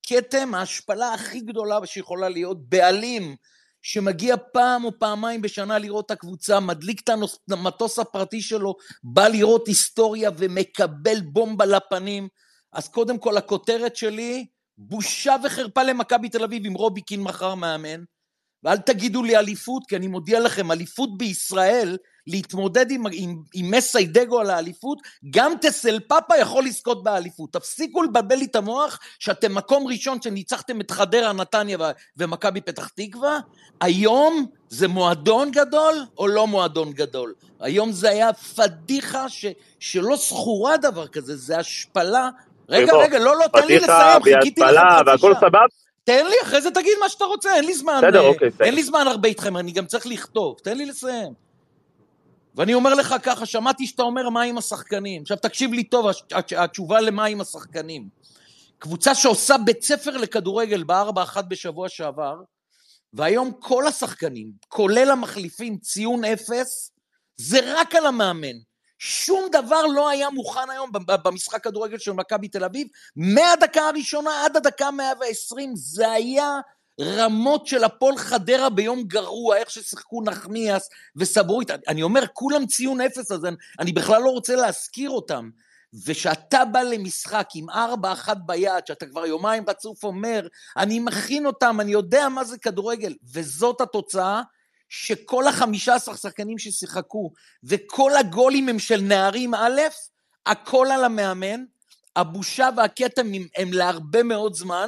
כתם, ההשפלה הכי גדולה שיכולה להיות, בעלים שמגיע פעם או פעמיים בשנה לראות את הקבוצה, מדליק את המטוס הפרטי שלו, בא לראות היסטוריה ומקבל בומבה לפנים. אז קודם כל הכותרת שלי, בושה וחרפה למכבי תל אביב עם רובי קין מחר מאמן, ואל תגידו לי אליפות, כי אני מודיע לכם, אליפות בישראל, להתמודד עם מסיידגו על האליפות, גם תסל פאפה יכול לזכות באליפות. תפסיקו לבלבל לי את המוח, שאתם מקום ראשון שניצחתם את חדרה, נתניה ומכבי פתח תקווה. היום זה מועדון גדול או לא מועדון גדול? היום זה היה פדיחה שלא זכורה דבר כזה, זה השפלה. רגע, לא, תן לי לסיים, חיכיתי לכם חצי שעה. סבב? תן לי, אחרי זה תגיד מה שאתה רוצה, אין לי זמן. בסדר, אוקיי, אין לי זמן הרבה איתכם, אני גם צריך לכתוב, תן לי לסיים. ואני אומר לך ככה, שמעתי שאתה אומר מה עם השחקנים. עכשיו תקשיב לי טוב, התשובה למה עם השחקנים. קבוצה שעושה בית ספר לכדורגל ב4-1 בשבוע שעבר, והיום כל השחקנים, כולל המחליפים, ציון 0, זה רק על המאמן. שום דבר לא היה מוכן היום במשחק כדורגל של מכבי תל אביב, מהדקה הראשונה עד הדקה 120, זה היה רמות של הפועל חדרה ביום גרוע, איך ששיחקו נחמיאס וסבורית, אני אומר, כולם ציון 0, אז אני בכלל לא רוצה להזכיר אותם, ושאתה בא למשחק עם 4-1 ביד, שאתה כבר יומיים רצוף אומר, אני מכין אותם, אני יודע מה זה כדורגל, וזאת התוצאה, שכל ה15 שחקנים ששיחקו, וכל הגולים הם של נערים א', הכל על המאמן, הבושה והכתם הם להרבה מאוד זמן,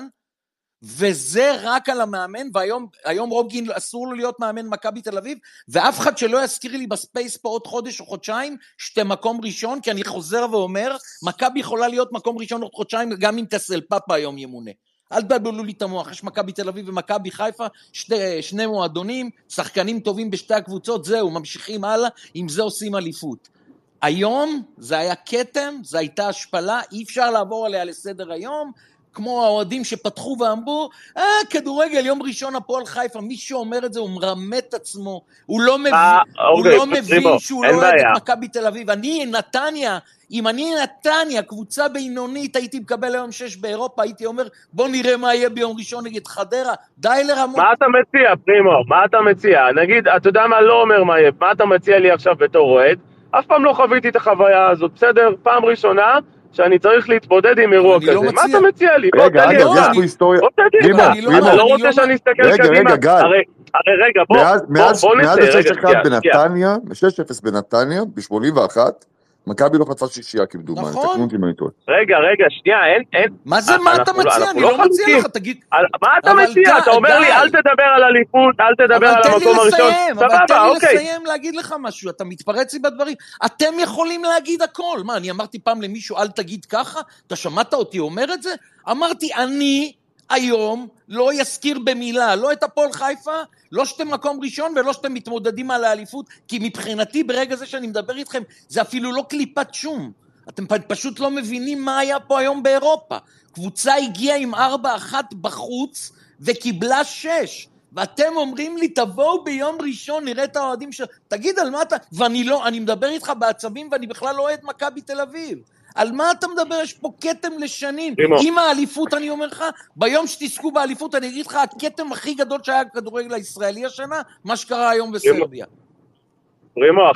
וזה רק על המאמן, והיום רובגין אסור לו להיות מאמן מכבי תל אביב, ואף אחד שלא יזכיר לי בספייס פה עוד חודש או חודשיים, שאתה מקום ראשון, כי אני חוזר ואומר, מכבי יכולה להיות מקום ראשון עוד חודשיים, גם אם תסל פאפה היום ימונה. אל תבלבלו לי את המוח, יש מכבי תל אביב ומכבי חיפה, שני מועדונים, שחקנים טובים בשתי הקבוצות, זהו, ממשיכים הלאה, עם זה עושים אליפות. היום זה היה כתם, זה הייתה השפלה, אי אפשר לעבור עליה לסדר היום, כמו האוהדים שפתחו ואמרו, כדורגל, יום ראשון הפועל חיפה, מי שאומר את זה הוא מרמה את עצמו, הוא לא מבין שהוא לא אוהד את מכבי תל אביב. אם אני נתניה, קבוצה בינונית, הייתי מקבל היום 6 באירופה, הייתי אומר, בוא נראה מה יהיה ביום ראשון נגד חדרה, די לרמות. מה אתה מציע, פרימו? מה אתה מציע? נגיד, אתה יודע מה לא אומר מה יהיה, מה אתה מציע לי עכשיו בתור אוהד? אף פעם לא חוויתי את החוויה הזאת, בסדר? פעם ראשונה, שאני צריך להתמודד עם אירוע כזה. מה אתה מציע לי? רגע, אגב, יש פה היסטוריה. אתה לא רוצה שאני אסתכל קדימה? רגע, גל. רגע, בוא מאז ה-6-1 בנתניה, 6-0 בנתניה, ב-81, מכבי לא חטפה שישייה כמדומה. נכון. רגע, שנייה, אין... מה זה, מה אתה מציע? אני לא מציע לך, תגיד... מה אתה מציע? אתה אומר לי, אל תדבר על אליפות, אל תדבר על המקום הראשון. אבל תן לי לסיים להגיד לך משהו, אתה מתפרץ לי בדברים. אתם יכולים להגיד הכל. מה, אני אמרתי פעם למישהו, אל תגיד ככה? אתה שמעת אותי אומר את זה? אמרתי, אני היום לא יזכיר במילה, לא את הפועל חיפה, לא שאתם מקום ראשון ולא שאתם מתמודדים על האליפות, כי מבחינתי ברגע זה שאני מדבר איתכם, זה אפילו לא קליפת שום. אתם פשוט לא מבינים מה היה פה היום באירופה. קבוצה הגיעה עם 4-1 בחוץ וקיבלה 6. ואתם אומרים לי, תבואו ביום ראשון, נראה את האוהדים תגיד על מה אתה... אני מדבר איתך בעצבים ואני בכלל לא אוהד מכבי תל אביב. על מה אתה מדבר? יש פה כתם לשנים. עם האליפות, אני אומר לך, ביום שתזכו באליפות, אני אגיד לך, הכתם הכי גדול שהיה בכדורגל הישראלי השנה, מה שקרה היום בסרביה. פרימו,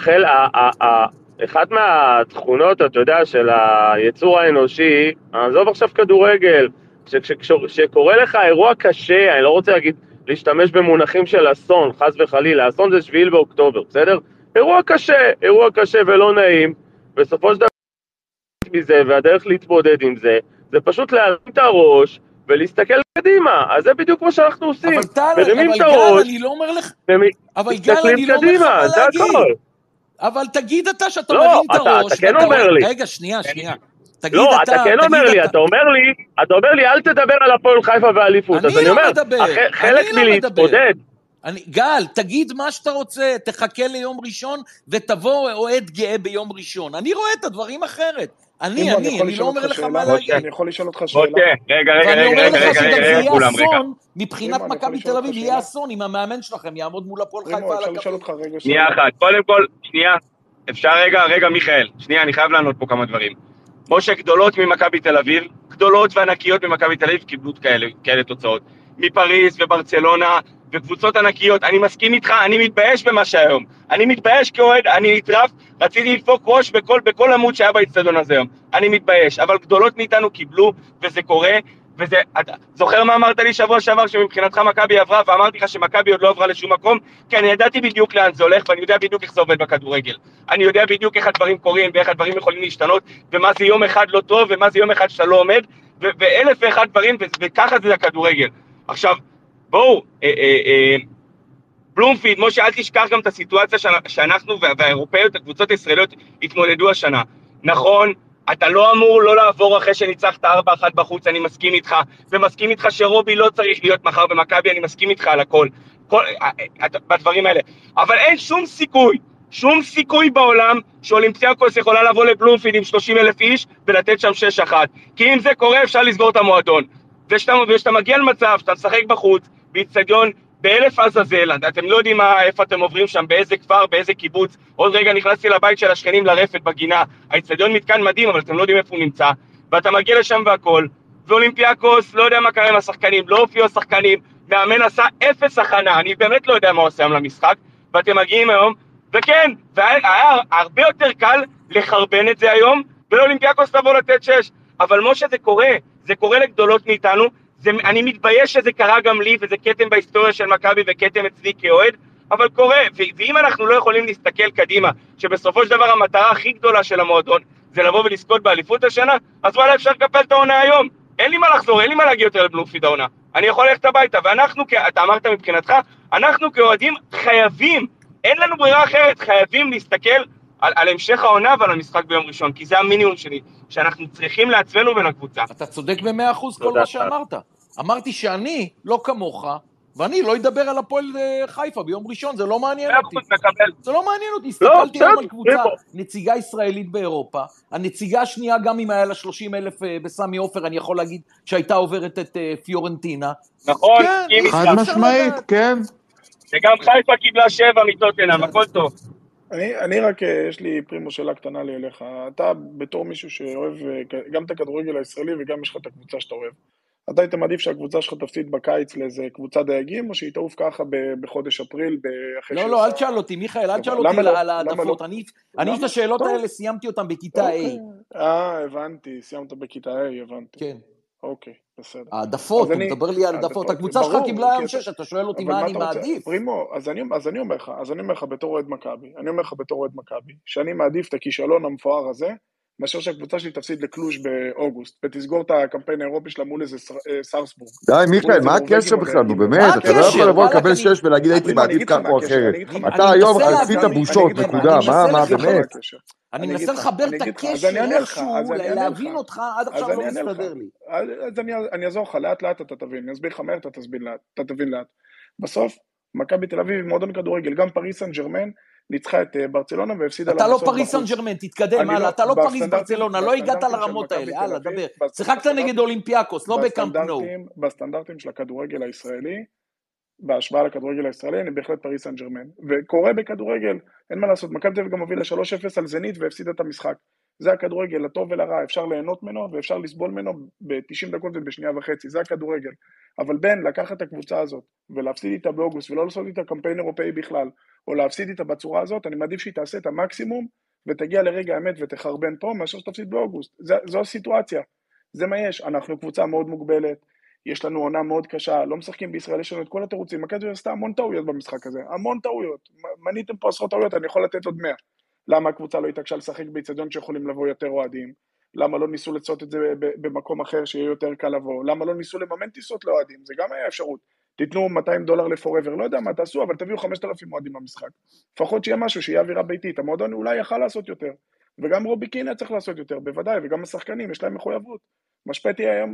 אחת מהתכונות, אתה יודע, של היצור האנושי, עזוב עכשיו כדורגל, שקורא לך אירוע קשה, אני לא רוצה להשתמש במונחים של אסון, חס וחלילה, אסון זה 7 באוקטובר, בסדר? אירוע קשה ולא נעים, בסופו של דבר, מזה, והדרך להתמודד עם זה, זה פשוט להרים את הראש ולהסתכל קדימה. אז זה בדיוק מה שאנחנו עושים. מרימים את הראש, אני לא אומר לך, מסתכלים קדימה, זה הכל. אבל תגיד אתה שאתה מרים את הראש. לא, אתה כן אומר לי. רגע, שנייה. לא, אתה כן אומר לי, אתה אומר לי, אל תדבר על הפועל חיפה והאליפות. אז אני אומר, חלק מלהתמודד. גל, תגיד מה שאתה רוצה, תחכה ליום ראשון, ותבוא אוהד גאה ביום ראשון. אני רואה את הדברים אחרת. אני לא אומר לך מה להגיד. אני יכול לשאול אותך שאלה. רגע, ואני אומר לך שגם זה יהיה אסון, מבחינת מכבי תל אביב יהיה אסון, אם המאמן שלכם יעמוד מול הפועל חיפה על הקו. שנייה אחת, קודם כל, שנייה, אפשר רגע, מיכאל, שנייה, אני חייב לענות פה כמה דברים. משה, גדולות ממכבי תל אביב, גדולות וענקיות במכבי תל אביב קיבלו כאלה תוצאות. מפריז וברצלונה וקבוצות ענקיות, אני מסכים איתך, אני מתבייש במה שהיום. אני מתבייש כאוהד, אני נטרף, רציתי לדפוק ראש בכל עמוד שהיה באצטדיון הזה היום. אני מתבייש, אבל גדולות מאיתנו קיבלו, וזה קורה, וזה... זוכר מה אמרת לי שבוע שעבר שמבחינתך מכבי עברה, ואמרתי לך שמכבי עוד לא עברה לשום מקום, כי אני ידעתי בדיוק לאן זה הולך, ואני יודע בדיוק איך זה עובד בכדורגל. אני יודע בדיוק איך הדברים קורים, ואיך הדברים יכולים להשתנות, ומה זה יום אחד לא טוב, ומה זה יום אחד שאתה לא עומד, ואלף ואחד דברים, וככה זה הכדורגל. עכשיו, בואו, בלומפילד, משה, אל תשכח גם את הסיטואציה שאנחנו והאירופאיות, הקבוצות הישראליות, התמודדו השנה. נכון, אתה לא אמור לא לעבור אחרי שניצחת 4-1 בחוץ, אני מסכים איתך, ומסכים איתך שרובי לא צריך להיות מחר במכבי, אני מסכים איתך על הכל, בדברים האלה. אבל אין שום סיכוי בעולם שאולימפיאקוס יכולה לבוא לבלומפילד עם 30,000 איש ולתת שם 6-1. כי אם זה קורה אפשר לסגור את המועדון. ושאתה מגיע למצב, שאתה משחק בחוץ, באצטדיון, באלף עזאזל, אתם לא יודעים איפה אתם עוברים שם, באיזה כפר, באיזה קיבוץ. עוד רגע נכנסתי לבית של השכנים לרפת בגינה, האצטדיון מתקן מדהים, אבל אתם לא יודעים איפה הוא נמצא, ואתה מגיע לשם והכל, ואולימפיאקוס, לא יודע מה קרה עם השחקנים, לא הופיעו השחקנים, מאמן עשה 0 הכנה, אני באמת לא יודע מה הוא עושה היום למשחק, ואתם מגיעים היום, וכן, והיה הרבה יותר קל לחרבן את זה היום, ולאולימפיאקוס תבוא לתת 6, אבל משה זה קורה לגדולות מאיתנו, אני מתבייש שזה קרה גם לי, וזה קטם בהיסטוריה של מכבי וקטם אצלי כאוהד, אבל קורה, ואם אנחנו לא יכולים להסתכל קדימה, שבסופו של דבר המטרה הכי גדולה של המועדון, זה לבוא ולזכות באליפות השנה, אז וואלה אפשר לקפל את העונה היום, אין לי מה לחזור, אין לי מה להגיע יותר לבלומפילד העונה, אני יכול ללכת הביתה, ואנחנו, אתה אמרת מבחינתך, אנחנו כאוהדים חייבים, אין לנו ברירה אחרת, חייבים להסתכל על המשך העונה ועל המשחק ביום ראשון, כי זה המינימום שלי, שאנחנו צריכים לעצמנו ולקבוצה. אתה צודק ב100% כל מה שאמרת. אמרתי שאני, לא כמוך, ואני לא אדבר על הפועל חיפה ביום ראשון, זה לא מעניין אותי. זה לא מעניין אותי, הסתכלתי היום על קבוצה, נציגה ישראלית באירופה, הנציגה השנייה גם אם היה לה 30,000 בסמי עופר, אני יכול להגיד שהייתה עוברת את פיורנטינה. נכון, חד משמעית, כן. וגם חיפה קיבלה 7 מטוטנהאם, הכל טוב. אני רק, יש לי פרימו שאלה קטנה לי אליך. אתה בתור מישהו שאוהב גם את הכדורגל הישראלי וגם יש לך את הקבוצה שאתה אוהב. אתה היית מעדיף שהקבוצה שלך תפסיד בקיץ לאיזה קבוצה דייגים, או שהיא תעוף ככה בחודש אפריל? לא, אל תשאל אותי, מיכאל, אל תשאל אותי על העדפות. אני את השאלות האלה סיימתי אותן בכיתה A. הבנתי, סיימת בכיתה A, הבנתי. כן. אוקיי, בסדר. העדפות, הוא מדבר לי על העדפות. הקבוצה שלך קיבלה היום 6, אתה שואל אותי מה אני מעדיף. פרימו, אז אני אומר לך בתור אוהד מכבי, שאני מעדיף את הכישלון המפואר הזה, מאשר שהקבוצה שלי תפסיד לקלוש באוגוסט, ותסגור את הקמפיין האירופי שלה מול איזה סרסבורג. די, מיכאל, מה הקשר בכלל? נו באמת, אתה לא יכול לבוא לקבל 6 ולהגיד הייתי מעדיף כך או אחרת. אתה היום עשית בושות, נקודה, מה באמת? אני מנסה לחבר את הקשר איכשהו, להבין אותך, עד עכשיו לא מסתדר לי. אז אני אעזור לך, לאט לאט אתה תבין, אני אסביר לך מהר, אתה תבין לאט. בסוף, מכבי תל אביב, מועדון כדורגל, גם פריס סן ז'רמן, ניצחה את ברצלונה והפסידה אתה לא פריס סן ז'רמן, תתקדם, הלאה, אתה לא פריס ברצלונה, לא הגעת לרמות האלה, הלאה, דבר. שיחקת נגד אולימפיאקוס, לא בקאמפ נו. בסטנדרטים של הכדורגל הישראלי, בהשוואה לכדורגל הישראלי, אני בהחלט פריס סן ז'רמן. וקורה בכדורגל, אין מה לעשות, מכבי תל אביב גם הובילה 3-0 על זנית והפסידה את המשחק. זה הכדורגל, הטוב ולרע, אפשר ליהנות ממנו ואפשר לסבול ממנו ב-90 דקות ובשנייה וחצי, זה הכדורגל. אבל בין לקחת את הקבוצה הזאת ולהפסיד איתה באוגוסט ולא לעשות איתה קמפיין אירופאי בכלל, או להפסיד איתה בצורה הזאת, אני מעדיף שהיא תעשה את המקסימום ותגיע לרגע האמת ותחרבן פה, מאשר שתפסיד באוגוסט. זו הסיטואציה, זה מה יש. אנחנו קבוצה מאוד מוגבלת, יש לנו עונה מאוד קשה, לא משחקים בישראל, יש לנו את כל התירוצים, מכבי תל אביב עשתה המון טעויות במשחק הזה, המון טעויות, מניתם פה עשרות טעויות, אני יכול לתת עוד 100. למה הקבוצה לא התעקשה לשחק באצטדיון שיכולים לבוא יותר אוהדים? למה לא ניסו לעשות את זה במקום אחר שיהיה יותר קל לבוא? למה לא ניסו לממן טיסות לאוהדים? זה גם היה אפשרות. תיתנו $200 לפוראבר, לא יודע מה תעשו, אבל תביאו 5,000 אוהדים במשחק. לפחות שיהיה משהו, שיהיה אווירה ביתית. המועדון אולי יכל לעשות יותר. וגם רובי קינה צריך לעשות יותר, בוודאי, וגם השחקנים, יש להם מחויבות. משפטי היום,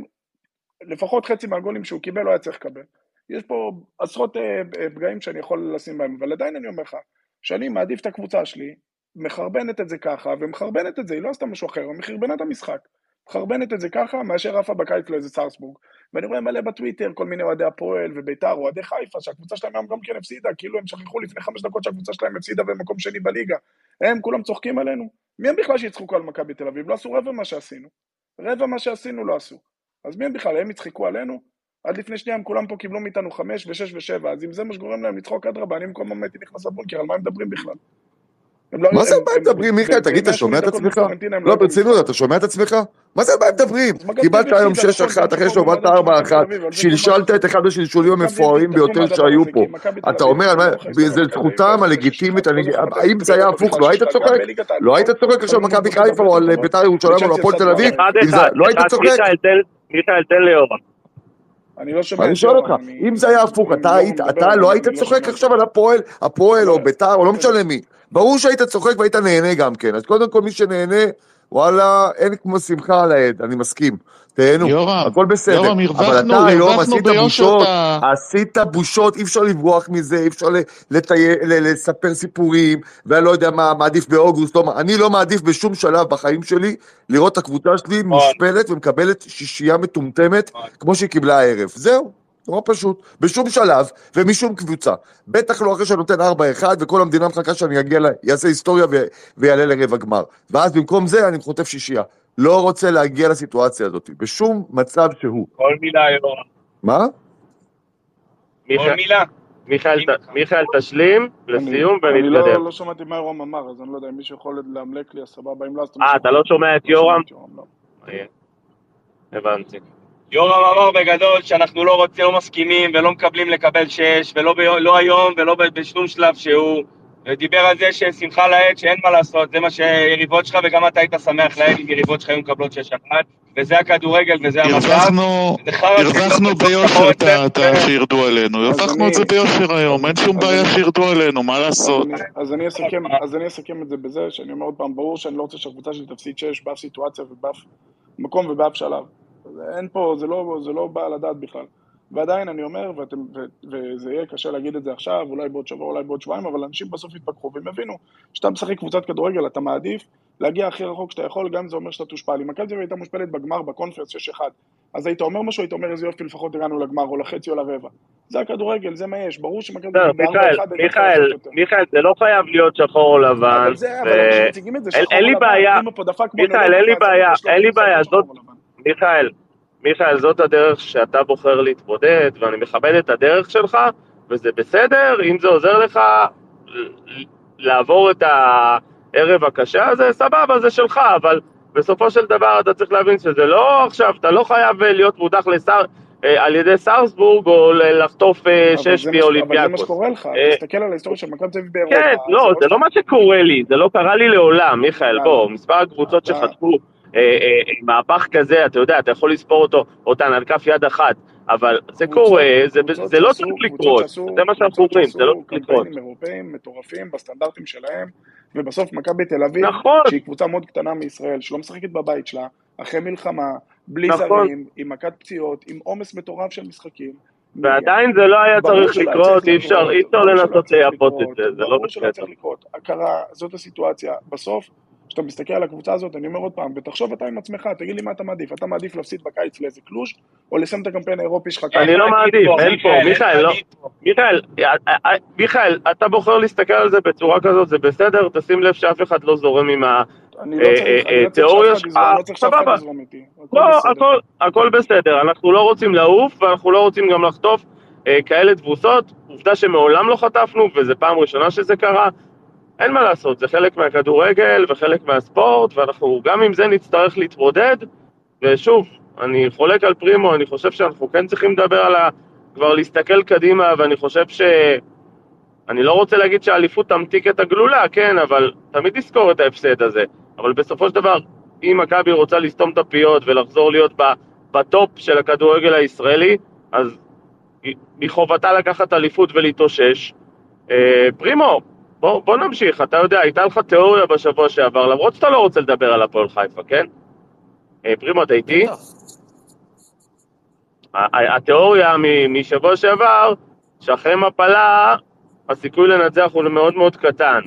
לפחות חצי מהגולים שהוא קיבל, לא היה צריך לקבל. יש פה עשרות פגעים שאני יכול לשים בהם, אבל עדיין אני אומר לך, שאני מעדיף את הקבוצה שלי, מחרבנת את זה ככה, ומחרבנת את זה, היא לא עשתה משהו אחר, היא מחרבנת המשחק. מחרבנת את זה ככה, מאשר רפה בקיץ לאיזה סרסבורג. ואני רואה מלא בטוויטר, כל מיני אוהדי הפועל וביתר, אוהדי חיפה, שהקבוצה שלהם היום גם כן הפסידה, כאילו הם שכחו לפני 5 דקות שהקבוצה שלהם הפסידה במקום שני בליגה. הם כולם צוחקים עלינו. מי הם בכלל שיצחקו על מכבי תל אביב? לא עשו רבע מה שעשינו. רבע מה שעשינו לא עשו. אז מי בכלל, הם יצחקו עלינו? עד לפני שנייה הם כולם פה קיבלו מאיתנו 5 ו6 ו7, אז אם זה מה שגורם להם לצחוק אדרבה, אני במקום המתי נכנס לבונקר, על מה הם מדברים בכלל? מה זה מה הם מדברים, מיכאל? תגיד, אתה שומע את עצמך? לא, ברצינות, אתה שומע את עצמך? מה זה מה הם מדברים? קיבלת היום 6-1, אחרי שהובלת 4-1, שלשלת את אחד השלשולים המפוארים ביותר שהיו פה. אתה אומר, זה זכותם הלגיטימית, האם זה היה הפוך, לא היית צוחק? לא היית צוחק עכשיו מכבי חיפה או על בית"ר ירושלים או הפועל תל אביב? לא היית צוחק? מיכאל, תן לי אורה. אני שואל אותך, אם זה היה הפוך, אתה לא היית צוחק עכשיו על הפועל או בית"ר או לא משנה מי. ברור שהיית צוחק והיית נהנה גם כן, אז קודם כל מי שנהנה, וואלה, אין כמו שמחה על העד, אני מסכים, תהנו, הכל בסדר, אבל אתה היום עשית בושות, אי אפשר לברוח מזה, אי אפשר לספר סיפורים, ואני לא יודע מה מעדיף באוגוסט, אני לא מעדיף בשום שלב בחיים שלי, לראות את הקבוצה שלי מושפלת ומקבלת שישייה מטומטמת, כמו שהיא קיבלה הערב, זהו. נורא פשוט, בשום שלב ומשום קבוצה, בטח לא אחרי שאני נותן 4-1 וכל המדינה מחכה שאני יעשה היסטוריה ויעלה לרבע גמר, ואז במקום זה אני חוטף שישייה, לא רוצה להגיע לסיטואציה הזאת, בשום מצב שהוא. כל מילה יורם. מה? כל מילה. מיכאל תשלים לסיום ונתקדם. אני לא שמעתי מה יורם אמר, אז אני לא יודע אם מישהו יכול להמלק לי, הסבבה, אם לא אז אתה לא שומע את יורם? הבנתי. יורם אמר בגדול שאנחנו לא מסכימים ולא מקבלים לקבל 6, ולא היום ולא בשום שלב שהוא, ודיבר על זה ששמחה לעד שאין מה לעשות, זה מה שיריבות שלך, וגם אתה היית שמח לעד אם יריבות שלך היו מקבלות 6-1, וזה הכדורגל וזה המצב. הרווחנו ביושר את שירדו עלינו, הרווחנו את זה ביושר היום, אין שום בעיה שירדו עלינו, מה לעשות? אז אני אסכם את זה בזה, שאני אומר עוד פעם, ברור שאני לא רוצה שהקבוצה שלי תפסיד 6 באף סיטואציה ובאף מקום ובאף שלב. אין פה, זה לא בא לדעת בכלל. ועדיין אני אומר, וזה יהיה קשה להגיד את זה עכשיו, אולי בעוד שבוע, אולי בעוד שבועיים, אבל אנשים בסוף יתפקחו והם הבינו שאתה משחק קבוצת כדורגל, אתה מעדיף להגיע הכי רחוק שאתה יכול, גם זה אומר שאתה תושפל. אם מכבי תל אביב הייתה מושפלת בגמר, בקונפרנס 6-1, אז היית אומר משהו, היית אומר איזה יופי, לפחות הגענו לגמר, או לחצי או לרבע. זה הכדורגל, זה מה יש, ברור שמכבי תל אביב מיכאל, זה לא חייב להיות שחור או לבן. אין לי בעיה, מיכאל, זאת הדרך שאתה בוחר להתמודד, ואני מכבד את הדרך שלך, וזה בסדר, אם זה עוזר לך לעבור את הערב הקשה הזה, סבבה, זה שלך, אבל בסופו של דבר אתה צריך להבין שזה לא עכשיו, אתה לא חייב להיות מודח על ידי סארסבורג, או לחטוף 6 באולימפיאקוס. אבל זה מה שקורה לך, תסתכל על ההיסטוריה של מכבי תל אביב באירופה. כן, לא, זה לא מה שקורה לי, זה לא קרה לי לעולם, מיכאל, בוא, מספר הקבוצות שחטפו, מהפך כזה, אתה יודע, אתה יכול לספור אותן על כף יד אחת, אבל זה קורה, זה לא צריך לקרות, זה מה שאנחנו אומרים, זה לא צריך לקרות. קמפיינים אירופאים מטורפים בסטנדרטים שלהם, ובסוף מכבי תל אביב, שהיא קבוצה מאוד קטנה מישראל, שלא משחקת בבית שלה, אחרי מלחמה, בלי זרים, עם מכת פציעות, עם עומס מטורף של משחקים. ועדיין זה לא היה צריך לקרות, אי אפשר לנסות לייפות את זה, זה לא בסדר. הכרה, זאת הסיטואציה, בסוף, כשאתה מסתכל על הקבוצה הזאת, אני אומר עוד פעם, ותחשוב אתה עם עצמך, תגיד לי מה אתה מעדיף, אתה מעדיף להפסיד בקיץ לאיזה קלוש, או לסיים את הקמפיין האירופי שלך? אני לא מעדיף, אין פה, מיכאל, אתה בוחר להסתכל על זה בצורה כזאת, זה בסדר, תשים לב שאף אחד לא זורם עם התיאוריה שלך, סבבה, הכל בסדר, אנחנו לא רוצים לעוף, ואנחנו לא רוצים גם לחטוף כאלה תבוסות, עובדה שמעולם לא חטפנו, וזה פעם ראשונה שזה קרה, אין מה לעשות, זה חלק מהכדורגל וחלק מהספורט, ואנחנו גם עם זה נצטרך להתמודד, ושוב, אני חולק על פרימו, אני חושב שאנחנו כן צריכים לדבר כבר להסתכל קדימה, ואני חושב אני לא רוצה להגיד שהאליפות תמתיק את הגלולה, כן, אבל תמיד נזכור את ההפסד הזה, אבל בסופו של דבר, אם מכבי רוצה לסתום את הפיות ולחזור להיות בטופ של הכדורגל הישראלי, אז מחובתה לקחת אליפות ולהתאושש. פרימו, בוא נמשיך, אתה יודע, הייתה לך תיאוריה בשבוע שעבר, למרות שאתה לא רוצה לדבר על הפועל חיפה, כן? פרימו, אתה איתי? התיאוריה משבוע שעבר, שאחרי מפלה, הסיכוי לנצח הוא מאוד מאוד קטן.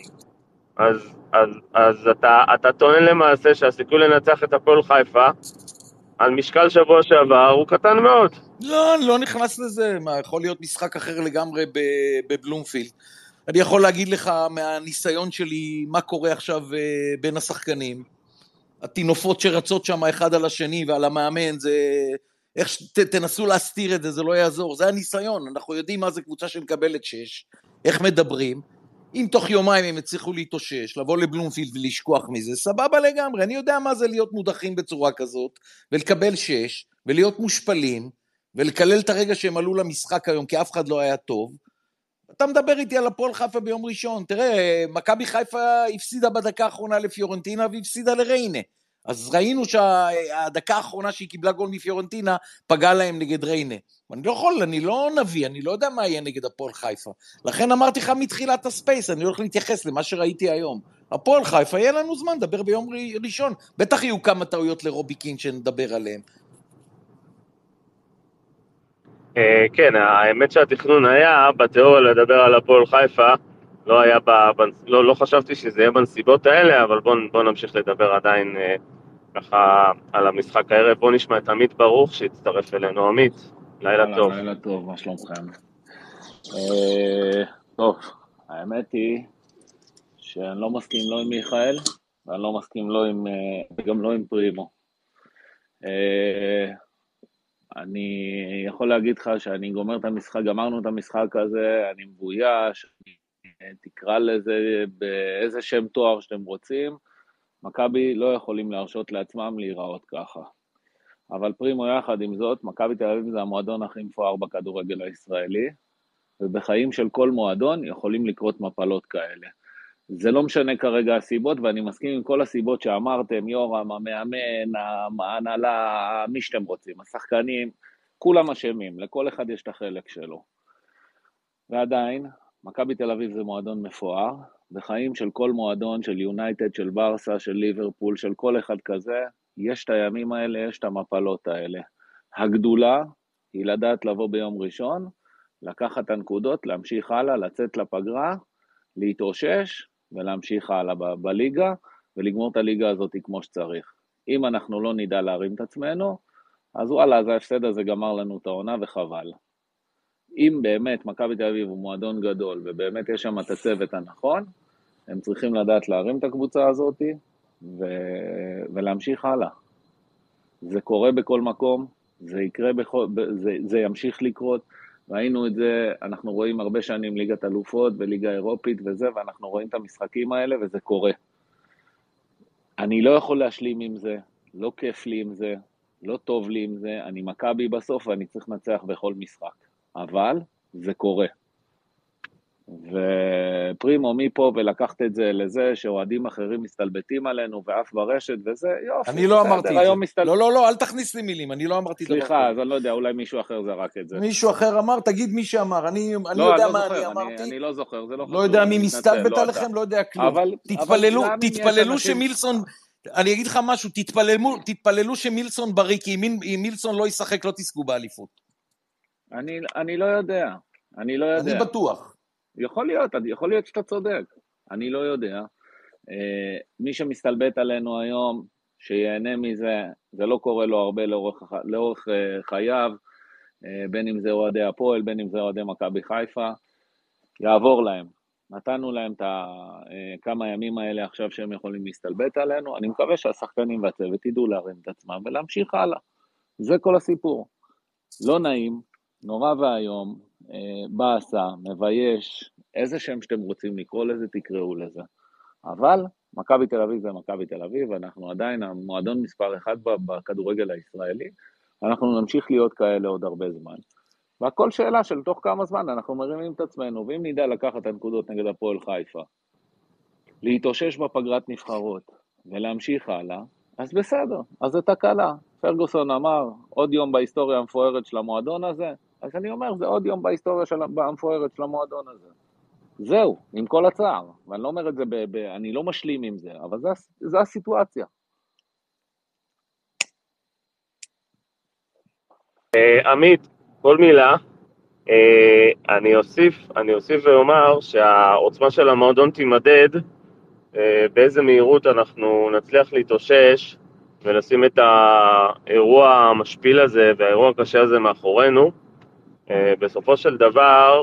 אז אתה טוען למעשה שהסיכוי לנצח את הפועל חיפה, על משקל שבוע שעבר, הוא קטן מאוד. לא, אני לא נכנס לזה, מה, יכול להיות משחק אחר לגמרי בבלומפילד. אני יכול להגיד לך מהניסיון שלי מה קורה עכשיו בין השחקנים. התינופות שרצות שם אחד על השני ועל המאמן, איך תנסו להסתיר את זה, זה לא יעזור, זה הניסיון, אנחנו יודעים מה זה קבוצה שמקבלת 6, איך מדברים, אם תוך יומיים הם יצליחו להתאושש, לבוא לבלומפילד ולשכוח מזה, סבבה לגמרי, אני יודע מה זה להיות מודחים בצורה כזאת, ולקבל 6, ולהיות מושפלים, ולקלל את הרגע שהם עלו למשחק היום, כי אף אחד לא היה טוב. אתה מדבר איתי על הפועל חיפה ביום ראשון, תראה, מכבי חיפה הפסידה בדקה האחרונה לפיורנטינה, והפסידה לריינה. אז ראינו שהדקה האחרונה שהיא קיבלה גול מפיורנטינה, פגעה להם נגד ריינה. אני לא נביא, אני לא יודע מה יהיה נגד הפועל חיפה. לכן אמרתי לך מתחילת הספייס, אני הולך להתייחס למה שראיתי היום. הפועל חיפה, יהיה לנו זמן, דבר ביום ראשון. בטח יהיו כמה טעויות לרובי קין שנדבר עליהם. כן, האמת שהתכנון היה בתיאוריה לדבר על הפועל חיפה, לא חשבתי שזה יהיה בנסיבות האלה, אבל בוא נמשיך לדבר עדיין ככה על המשחק הערב. בוא נשמע את עמית ברוך שהצטרף אלינו. עמית, לילה טוב. לילה טוב, מה שלומכם? טוב, האמת היא שאני לא מסכים לא עם מיכאל, ואני לא מסכים גם לא עם פרימו. אני יכול להגיד לך שאני גמרנו את המשחק הזה, אני מבויש, תקרא לזה באיזה שם תואר שאתם רוצים, מכבי לא יכולים להרשות לעצמם להיראות ככה. אבל פרימו יחד עם זאת, מכבי תל אביב זה המועדון הכי מפואר בכדורגל הישראלי, ובחיים של כל מועדון יכולים לקרות מפלות כאלה. זה לא משנה כרגע הסיבות, ואני מסכים עם כל הסיבות שאמרתם, יורם, המאמן, ההנהלה, מי שאתם רוצים, השחקנים, כולם אשמים, לכל אחד יש את החלק שלו. ועדיין, מכבי תל אביב זה מועדון מפואר, בחיים של כל מועדון, של יונייטד, של ברסה, של ליברפול, של כל אחד כזה, יש את הימים האלה, יש את המפלות האלה. הגדולה היא לדעת לבוא ביום ראשון, לקחת את הנקודות, להמשיך הלאה, לצאת לפגרה, להתאושש ולהמשיך הלאה בליגה, ולגמור את הליגה הזאת כמו שצריך. אם אנחנו לא נדע להרים את עצמנו, אז וואלה, אז ההפסד הזה גמר לנו את העונה וחבל. אם באמת מכבי תל אביב הוא מועדון גדול, ובאמת יש שם את הצוות הנכון, הם צריכים לדעת להרים את הקבוצה הזאת, ולהמשיך הלאה. זה קורה בכל מקום, זה ימשיך לקרות, ראינו את זה, אנחנו רואים הרבה שנים ליגת אלופות וליגה אירופית וזה, ואנחנו רואים את המשחקים האלה וזה קורה. אני לא יכול להשלים עם זה, לא כיף לי עם זה, לא טוב לי עם זה, אני מכבי בסוף ואני צריך לנצח בכל משחק. אבל זה קורה. ופרימו מפה ולקחת את זה לזה שאוהדים אחרים מסתלבטים עלינו ואף ברשת וזה, יופי. אני לא אמרתי את זה. לא, אל תכניס לי מילים, אני לא אמרתי דבר. סליחה, אז אני לא יודע, אולי מישהו אחר זרק את זה. מישהו אחר אמר, תגיד מי שאמר, אני יודע מה אני אמרתי. אני לא זוכר, זה לא חשוב. לא יודע מי מסתלבט עליכם, לא יודע כלום. תתפללו שמילסון, אני אגיד לך משהו, תתפללו שמילסון בריא, כי אם מילסון לא ישחק לא תסגו באליפות. אני לא יודע. אני בטוח. יכול להיות שאתה צודק, אני לא יודע. מי שמסתלבט עלינו היום, שיהנה מזה, זה לא קורה לו הרבה לאורך חייו, בין אם זה אוהדי הפועל, בין אם זה אוהדי מכבי חיפה, יעבור להם. נתנו להם את כמה ימים האלה עכשיו שהם יכולים להסתלבט עלינו, אני מקווה שהשחקנים והצוות ידעו להרים את עצמם ולהמשיך הלאה. זה כל הסיפור. לא נעים, נורא והיום, בעשה, מבייש, איזה שם שאתם רוצים לקרוא לזה, תקראו לזה. אבל מכבי תל אביב זה מכבי תל אביב, ואנחנו עדיין המועדון מספר 1 בכדורגל הישראלי, אנחנו נמשיך להיות כאלה עוד הרבה זמן. והכל שאלה של תוך כמה זמן אנחנו מרימים את עצמנו, ואם נדע לקחת את הנקודות נגד הפועל חיפה, להתאושש בפגרת נבחרות, ולהמשיך הלאה, אז בסדר, אז זה תקלה. פרגוסון אמר, עוד יום בהיסטוריה המפוארת של המועדון הזה, אז אני אומר, זה עוד יום בהיסטוריה המפוארת של המועדון הזה. זהו, עם כל הצער, ואני לא אומר את זה, אני לא משלים עם זה, אבל זה הסיטואציה. עמית, כל מילה, אני אוסיף ואומר שהעוצמה של המועדון תימדד, באיזה מהירות אנחנו נצליח להתאושש, ולשים את האירוע המשפיל הזה והאירוע הקשה הזה מאחורינו. בסופו של דבר,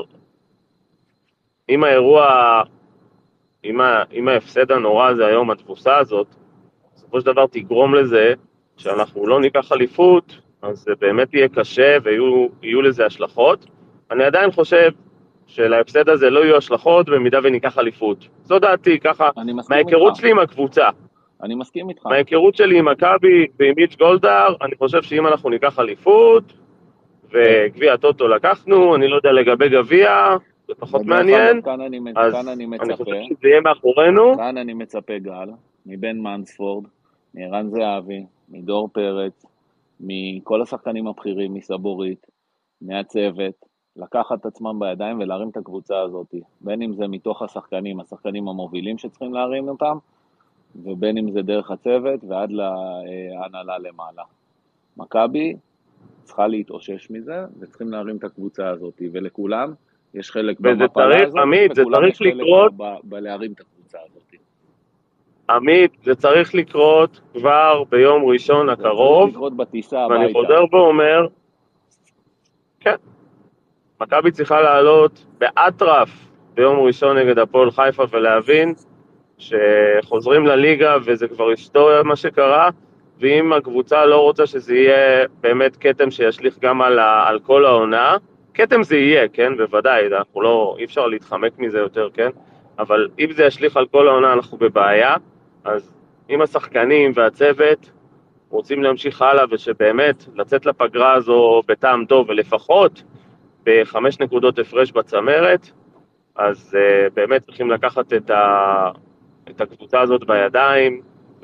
אם ההפסד הנורא הזה היום, התבוסה הזאת, בסופו של דבר תגרום לזה שאנחנו לא ניקח אליפות, אז זה באמת יהיה קשה ויהיו לזה השלכות. אני עדיין חושב שלהפסד הזה לא יהיו השלכות במידה וניקח אליפות. זו דעתי, ככה, מההיכרות שלי עם הקבוצה. אני מסכים איתך. מההיכרות שלי עם מכבי ועם מיץ' גולדהר, אני חושב שאם אנחנו ניקח אליפות, וגביע הטוטו לקחנו, אני לא יודע לגבי גביע, זה פחות מעניין, אז אני חושב שזה יהיה מאחורינו. כאן אני מצפה גל, מבן מנספורד, מערן זהבי, מדור פרץ, מכל השחקנים הבכירים, מסבורית, מהצוות, לקחת את עצמם בידיים ולהרים את הקבוצה הזאת, בין אם זה מתוך השחקנים המובילים שצריכים להרים אותם, ובין אם זה דרך הצוות ועד להנהלה למעלה. מכבי צריכה להתאושש מזה, וצריכים להרים את הקבוצה הזאת, ולכולם יש חלק במפלה הזאת, וכולם יש חלק בלהרים את הקבוצה הזאת. עמית, זה צריך לקרות כבר ביום ראשון הקרוב, צריך לקרות בטיסה הביתה. ואני חוזר ואומר, כן, מכבי צריכה לעלות באטרף ביום ראשון נגד הפועל חיפה, ולהבין שחוזרים לליגה וזה כבר היסטוריה מה שקרה, ואם הקבוצה לא רוצה שזה יהיה באמת קטם שישליך גם על כל העונה, קטם זה יהיה, כן, בוודאי, אנחנו לא, אי אפשר להתחמק מזה יותר, כן, אבל אם זה ישליך על כל העונה אנחנו בבעיה, אז אם השחקנים והצוות רוצים להמשיך הלאה, ושבאמת לצאת לפגרה הזו בטעם טוב, ולפחות ב5 נקודות הפרש בצמרת, אז באמת צריכים לקחת את הקבוצה הזאת בידיים,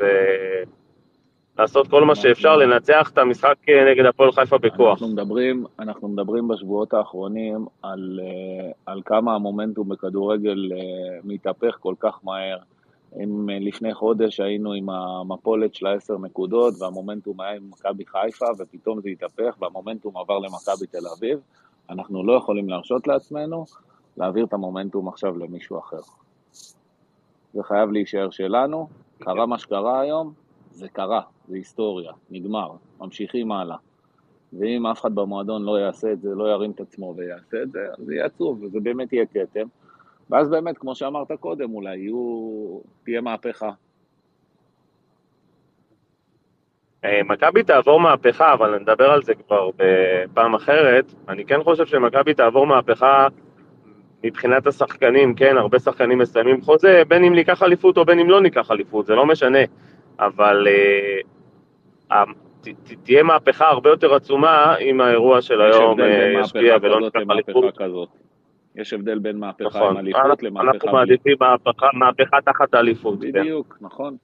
ולעשות כל מה שאפשר, לנצח את המשחק נגד הפועל חיפה בכוח. אנחנו מדברים בשבועות האחרונים על כמה המומנטום בכדורגל מתהפך כל כך מהר. אם לפני חודש היינו עם המפולת של 10 נקודות, והמומנטום היה עם מכבי חיפה, ופתאום זה התהפך, והמומנטום עבר למכבי תל אביב, אנחנו לא יכולים להרשות לעצמנו להעביר את המומנטום עכשיו למישהו אחר. זה חייב להישאר שלנו, קרה מה שקרה היום, זה קרה, זה היסטוריה, נגמר, ממשיכים הלאה. ואם אף אחד במועדון לא יעשה את זה, לא ירים את עצמו ויעשה את זה, אז זה יהיה עצוב, וזה באמת יהיה קטם. ואז באמת, כמו שאמרת קודם, אולי תהיה מהפכה. מכבי תעבור מהפכה, אבל נדבר על זה כבר בפעם אחרת. אני כן חושב שמכבי תעבור מהפכה מבחינת השחקנים, כן, הרבה שחקנים מסיימים חוזה, בין אם ניקח אליפות או בין אם לא ניקח אליפות, זה לא משנה, אבל תהיה מהפכה הרבה יותר עצומה אם האירוע של היום ישפיע ולא ניקח אליפות. יש הבדל בין מהפכה עם אליפות למהפכה. אנחנו מעדיפים מהפכה תחת האליפות. בדיוק, נכון.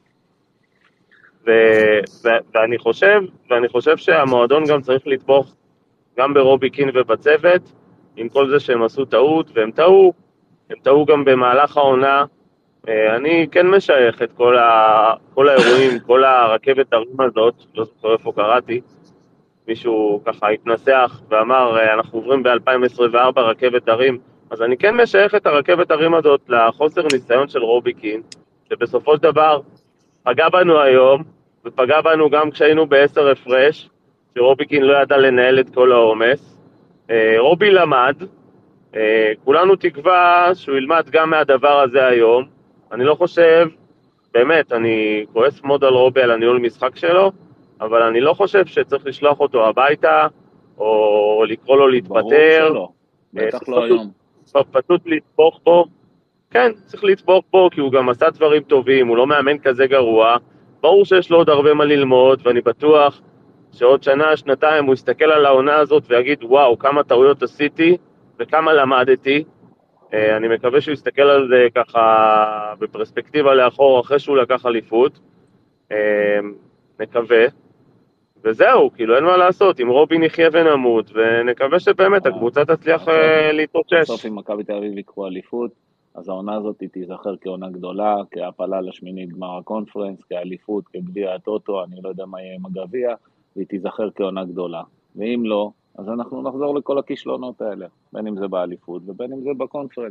ואני חושב שהמועדון גם צריך לתמוך גם ברובי קין ובצוות, עם כל זה שהם עשו טעות, והם טעו גם במהלך העונה. אני כן משייך את כל האירועים, כל הרכבת הרים הזאת, לא זוכר איפה קראתי, מישהו ככה התנסח ואמר, אנחנו עוברים ב-2024 רכבת הרים, אז אני כן משייך את הרכבת הרים הזאת לחוסר ניסיון של רובי קין, שבסופו של דבר פגע בנו היום, ופגע בנו גם כשהיינו ב10 הפרש, שרובי קין לא ידע לנהל את כל העומס. רובי למד, כולנו תקווה שהוא ילמד גם מהדבר הזה היום. אני לא חושב, באמת, אני כועס מאוד על רובי על הניהול משחק שלו, אבל אני לא חושב שצריך לשלוח אותו הביתה, או לקרוא לו להתפטר. ברור שלא, בטח לא היום. פשוט לתמוך בו. כן, צריך לתמוך בו, כי הוא גם עשה דברים טובים, הוא לא מאמן כזה גרוע. ברור שיש לו עוד הרבה מה ללמוד, ואני בטוח שעוד שנה, שנתיים, הוא יסתכל על העונה הזאת ויגיד, וואו, כמה טעויות עשיתי וכמה למדתי. אני מקווה שהוא יסתכל על זה ככה בפרספקטיבה לאחור, אחרי שהוא לקח אליפות. נקווה. וזהו, כאילו אין מה לעשות, עם רובי נחיה ונמות, ונקווה שבאמת הקבוצה תצליח להתאושש. בסוף אם מכבי תל אביב יקחו אליפות, אז העונה הזאת תיזכר כעונה גדולה, כהפלה לשמינית גמר הקונפרנס, כאליפות, כגביע הטוטו, אני לא יודע מה יהיה עם הגביע, והיא תיזכר כעונה גדולה. ואם לא, אז אנחנו נחזור לכל הכישלונות האלה, בין אם זה באליפות ובין אם זה בקונפרנס.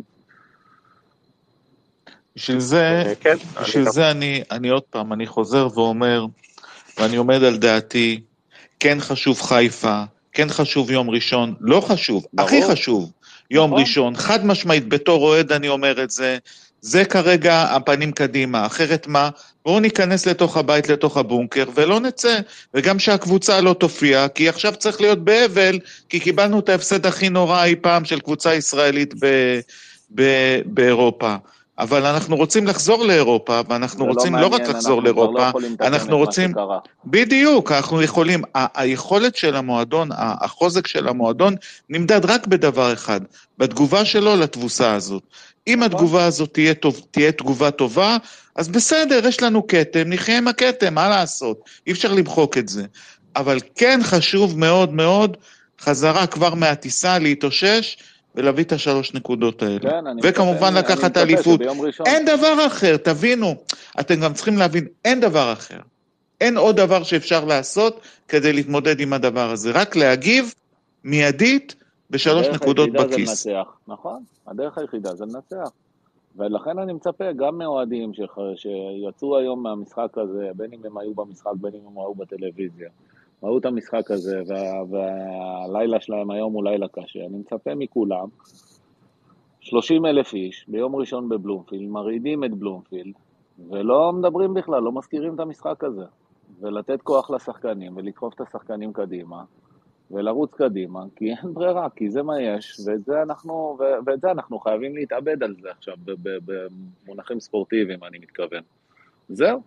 בשביל זה אני עוד פעם, אני חוזר ואומר, ואני עומד על דעתי, כן חשוב חיפה, כן חשוב יום ראשון, לא חשוב, הכי חשוב, יום ראשון, חד משמעית, בתור אוהד אני אומר את זה, זה כרגע הפנים קדימה, אחרת מה? בואו ניכנס לתוך הבית, לתוך הבונקר, ולא נצא, וגם שהקבוצה לא תופיע, כי עכשיו צריך להיות באבל, כי קיבלנו את ההפסד הכי נורא אי פעם של קבוצה ישראלית באירופה. אבל אנחנו רוצים לחזור לאירופה, ואנחנו רוצים לא רק לחזור לאירופה, אנחנו רוצים, בדיוק, אנחנו יכולים, היכולת של המועדון, החוזק של המועדון, נמדד רק בדבר אחד, בתגובה שלו לתבוסה הזאת. אם התגובה הזאת תהיה תגובה טובה, אז בסדר, יש לנו קטם, נחיה עם הקטם, מה לעשות? אי אפשר למחוק את זה. אבל כן חשוב מאוד מאוד, חזרה כבר מהטיסה להתאושש, ולהביא את 3 נקודות האלה. כן, וכמובן לקחת אליפות. אין דבר אחר, תבינו. אתם גם צריכים להבין, אין דבר אחר. אין עוד דבר שאפשר לעשות כדי להתמודד עם הדבר הזה. רק להגיב מיידית ב3 נקודות בכיס. נכון, הדרך היחידה זה לנצח. ולכן אני מצפה גם מאוהדים שיצאו היום מהמשחק הזה, בין אם הם היו במשחק, בין אם הם היו בטלוויזיה. ראו את המשחק הזה, והלילה שלהם היום הוא לילה קשה. אני מצפה מכולם, 30,000 איש, ביום ראשון בבלומפילד, מרעידים את בלומפילד, ולא מדברים בכלל, לא מזכירים את המשחק הזה. ולתת כוח לשחקנים, ולדחוף את השחקנים קדימה, ולרוץ קדימה, כי אין ברירה, כי זה מה יש, ואת זה אנחנו חייבים להתאבד על זה עכשיו, במונחים ספורטיביים, אני מתכוון. זהו.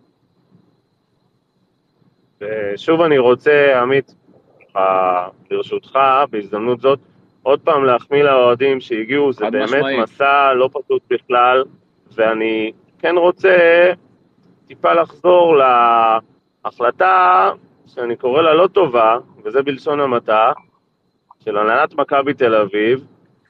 ושוב אני רוצה, עמית, ברשותך, בהזדמנות זאת, עוד פעם להחמיא לאוהדים שהגיעו, זה באמת מסע לא פשוט בכלל, ואני כן רוצה טיפה לחזור להחלטה שאני קורא לה לא טובה, וזה בלשון המעטה, של הנהלת מכבי תל אביב,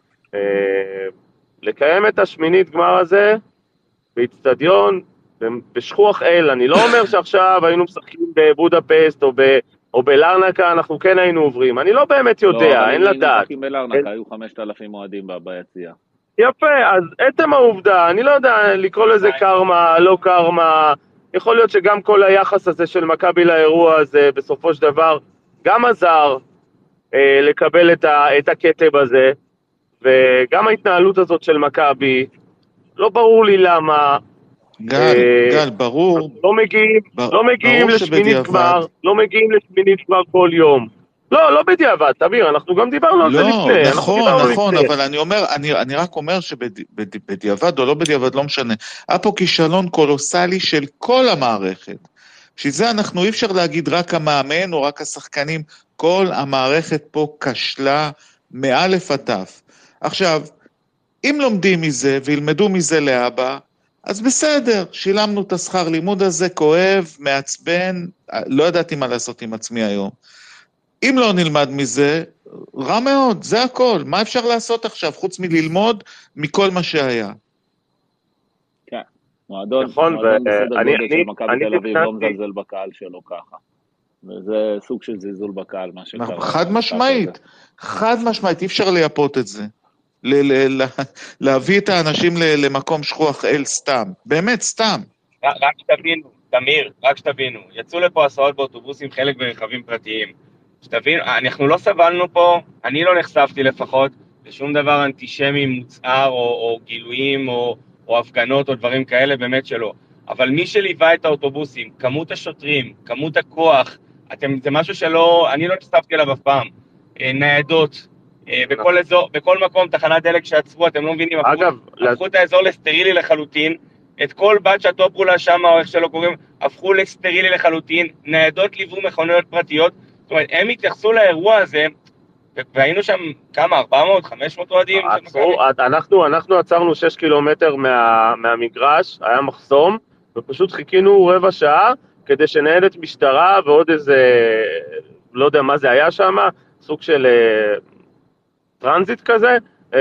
לקיים את השמינית גמר הזה באצטדיון, בשכוח אל. אני לא אומר שעכשיו היינו משחקים בבודפסט או בלרנקה, אנחנו כן היינו עוברים. אני לא באמת יודע, אין לדעת. לא, משחקים בלרנקה, היו 5,000 מועדים ביציאה. יפה, אז עצם העובדה, אני לא יודע לקרוא לזה קרמה, לא קרמה, יכול להיות שגם כל היחס הזה של מכבי לאירוע הזה, בסופו של דבר, גם עזר לקבל את הכתב הזה, וגם ההתנהלות הזאת של מכבי, לא ברור לי למה, גל, ברור. לא מגיעים לשמינית כבר, לא מגיעים לשמינית כבר כל יום. לא בדיעבד, תביר, אנחנו גם דיברנו על זה לפני. נכון, אבל אני רק אומר שבדיעבד או לא בדיעבד, לא משנה. היה פה כישלון קולוסלי של כל המערכת. שזה אנחנו אי אפשר להגיד רק המאמן או רק השחקנים, כל המערכת פה כשלה מאלף עד תף. עכשיו, אם לומדים מזה וילמדו מזה לאבא, אז בסדר, שילמנו את השכר לימוד הזה, כואב, מעצבן, לא ידעתי מה לעשות עם עצמי היום. אם לא נלמד מזה, רע מאוד, זה הכל. מה אפשר לעשות עכשיו, חוץ מללמוד מכל מה שהיה? כן, מועדון בסדר גודל של מכבי תל אביב לא מזלזל בקהל שלו ככה. וזה סוג של זלזול בקהל, מה שקרה. חד משמעית, אי אפשר לייפות את זה. להביא את האנשים למקום שכוח אל סתם, באמת סתם. רק שתבינו, תמיר, רק שתבינו, יצאו לפה הסעות באוטובוסים, חלק ברכבים פרטיים. שתבינו, אנחנו לא סבלנו פה, אני לא נחשפתי לפחות, לשום דבר אנטישמי מוצער או גילויים או הפגנות או דברים כאלה, באמת שלא. אבל מי שליווה את האוטובוסים, כמות השוטרים, כמות הכוח, זה משהו אני לא נחשפתי אליו אף פעם. ניידות, בכל מקום, תחנת דלק שעצבו, אתם לא מבינים, הפכו את האזור לסטרילי לחלוטין, את כל בת שהטופולה שם, או איך שלא קוראים, הפכו לסטרילי לחלוטין, ניידות ליוו מכוניות פרטיות, זאת אומרת, הם התייחסו לאירוע הזה, והיינו שם כמה, 400, 500 אוהדים? אנחנו עצרנו 6 קילומטר מהמגרש, היה מחסום, ופשוט חיכינו רבע שעה, כדי שניידת משטרה ועוד איזה, לא יודע מה זה היה שם, סוג של טרנזיט כזה,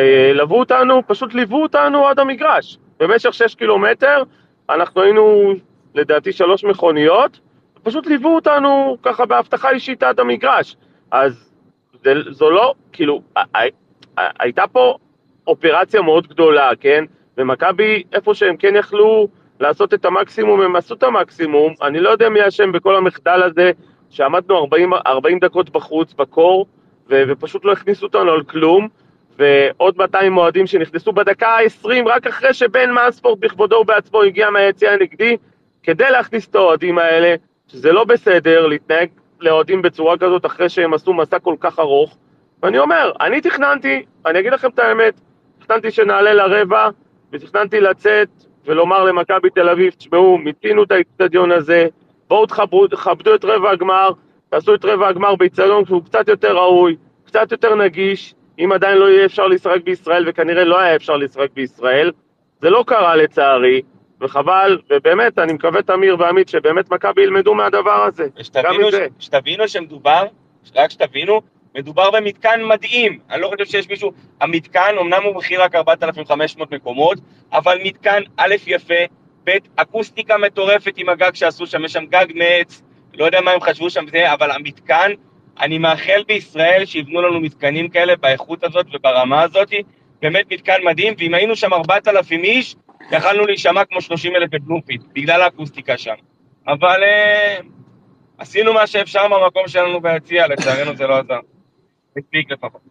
פשוט ליוו אותנו עד המגרש. במשך 6 קילומטר, אנחנו היינו לדעתי 3 מכוניות, פשוט ליוו אותנו ככה בהבטחה אישית עד המגרש. אז זו לא, כאילו, הייתה פה אופרציה מאוד גדולה, כן? ומכבי, איפה שהם כן יכלו לעשות את המקסימום, הם עשו את המקסימום. אני לא יודע מי השם בכל המחדל הזה, שעמדנו 40 דקות בחוץ, בקור, ופשוט לא הכניסו אותנו על כלום, ועוד 200 מועדים שנכנסו בדקה ה-20, רק אחרי שבן מהספורט בכבודו ובעצמו הגיע מהיציע הנגדי, כדי להכניס את האוהדים האלה, שזה לא בסדר להתנהג לאוהדים בצורה כזאת אחרי שהם עשו מסע כל כך ארוך. ואני אומר, אני תכננתי, אני אגיד לכם את האמת, תכננתי שנעלה לרבע, ותכננתי לצאת ולומר למכבי תל אביב, תשמעו, מיצינו את האצטדיון הזה, בואו תכבדו את רבע הגמר, תעשו את רבע הגמר באצטדיון שהוא קצת יותר ראוי, קצת יותר נגיש, אם עדיין לא יהיה אפשר לשחק בישראל, וכנראה לא היה אפשר לשחק בישראל. זה לא קרה לצערי, וחבל, ובאמת, אני מקווה תמיר ועמית, שבאמת מכבי ילמדו מהדבר הזה. שתבינו שמדובר, רק שתבינו, מדובר במתקן מדהים. אני לא חושב שיש מישהו, המתקן, אמנם הוא מחיר רק 4,500 מקומות, אבל מתקן א' יפה, ב' אקוסטיקה מטורפת עם הגג שעשו שם, יש שם גג מעץ, לא יודע מה הם חשבו שם זה, אבל המתקן, אני מאחל בישראל שיבנו לנו מתקנים כאלה באיכות הזאת וברמה הזאת, באמת מתקן מדהים, ואם היינו שם 4,000 איש, יכלנו להישמע כמו 30,000 בבלומפילד, בגלל האקוסטיקה שם. אבל עשינו מה שאפשר מהמקום שלנו ביציע, לצערנו זה לא עזר. מספיק לפחות.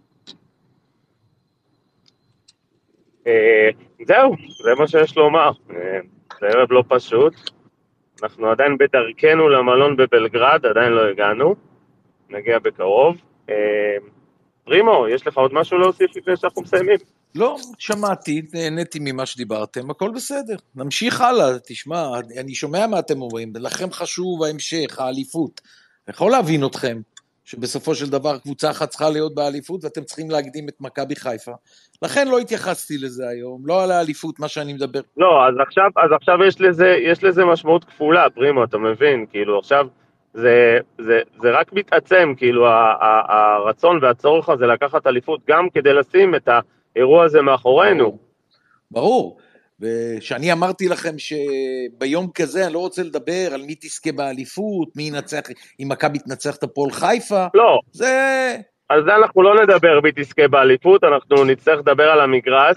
זהו, זה מה שיש לומר. זה ערב לא פשוט. אנחנו עדיין בדרכנו למלון בבלגרד, עדיין לא הגענו. נגיע בקרוב. פרימו, יש לך עוד משהו להוסיף לפני שאנחנו מסיימים? לא, שמעתי, נהניתי ממה שדיברתם, הכל בסדר. נמשיך הלאה, תשמע, אני שומע מה אתם אומרים, לכם חשוב ההמשך, האליפות. אני יכול להבין אתכם, שבסופו של דבר קבוצה אחת צריכה להיות באליפות, ואתם צריכים להקדים את מכבי חיפה. לכן לא התייחסתי לזה היום, לא על האליפות, מה שאני מדבר. לא, אז עכשיו יש לזה משמעות כפולה, פרימו, אתה מבין? כאילו עכשיו זה רק מתעצם, כאילו הרצון והצורך הזה לקחת אליפות, גם כדי לשים את האירוע הזה מאחורינו. ברור. ושאני אמרתי לכם שביום כזה אני לא רוצה לדבר על מי תזכה באליפות, מי ינצח, אם מכבי תנצח את הפועל חיפה. לא. על זה אנחנו לא נדבר מי תזכה באליפות, אנחנו נצטרך לדבר על המגרש.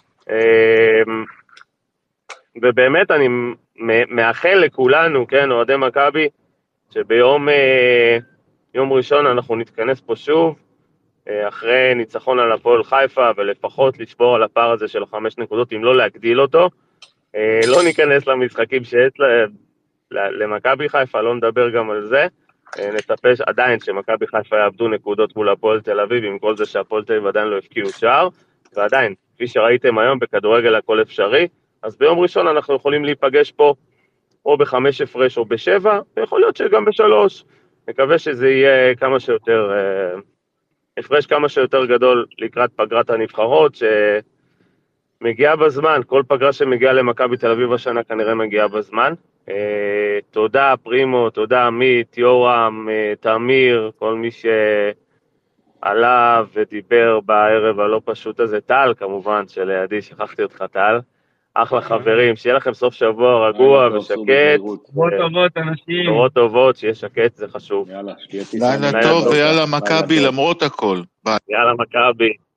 ובאמת אני מאחל לכולנו, כן, אוהדי מכבי, שביום ראשון אנחנו נתכנס פה שוב, אחרי ניצחון על הפועל חיפה, ולפחות לשבור על הפער הזה של 5 נקודות, אם לא להגדיל אותו. לא ניכנס למשחקים שיש למכבי חיפה, לא נדבר גם על זה. נצפה עדיין שמכבי חיפה יאבדו נקודות מול הפועל תל אביב, עם כל זה שהפועל תל אביב עדיין לא הפקיעו שער, ועדיין, כפי שראיתם היום, בכדורגל הכל אפשרי, אז ביום ראשון אנחנו יכולים להיפגש פה, או ב5 הפרש או ב7, ויכול להיות שגם ב3. נקווה שזה יהיה כמה שיותר, הפרש כמה שיותר גדול לקראת פגרת הנבחרות, שמגיעה בזמן, כל פגרה שמגיעה למכבי תל אביב השנה כנראה מגיעה בזמן. תודה פרימו, תודה עמית, יורם, תמיר, כל מי שעלה ודיבר בערב הלא פשוט הזה, טל כמובן, שלידי שכחתי אותך טל. אחלה חברים, שיהיה לכם סוף שבוע רגוע ושקט. תורות טובות אנשים. תורות טובות, שיהיה שקט, זה חשוב. לילה טוב ויאללה מכבי למרות הכל. יאללה מכבי.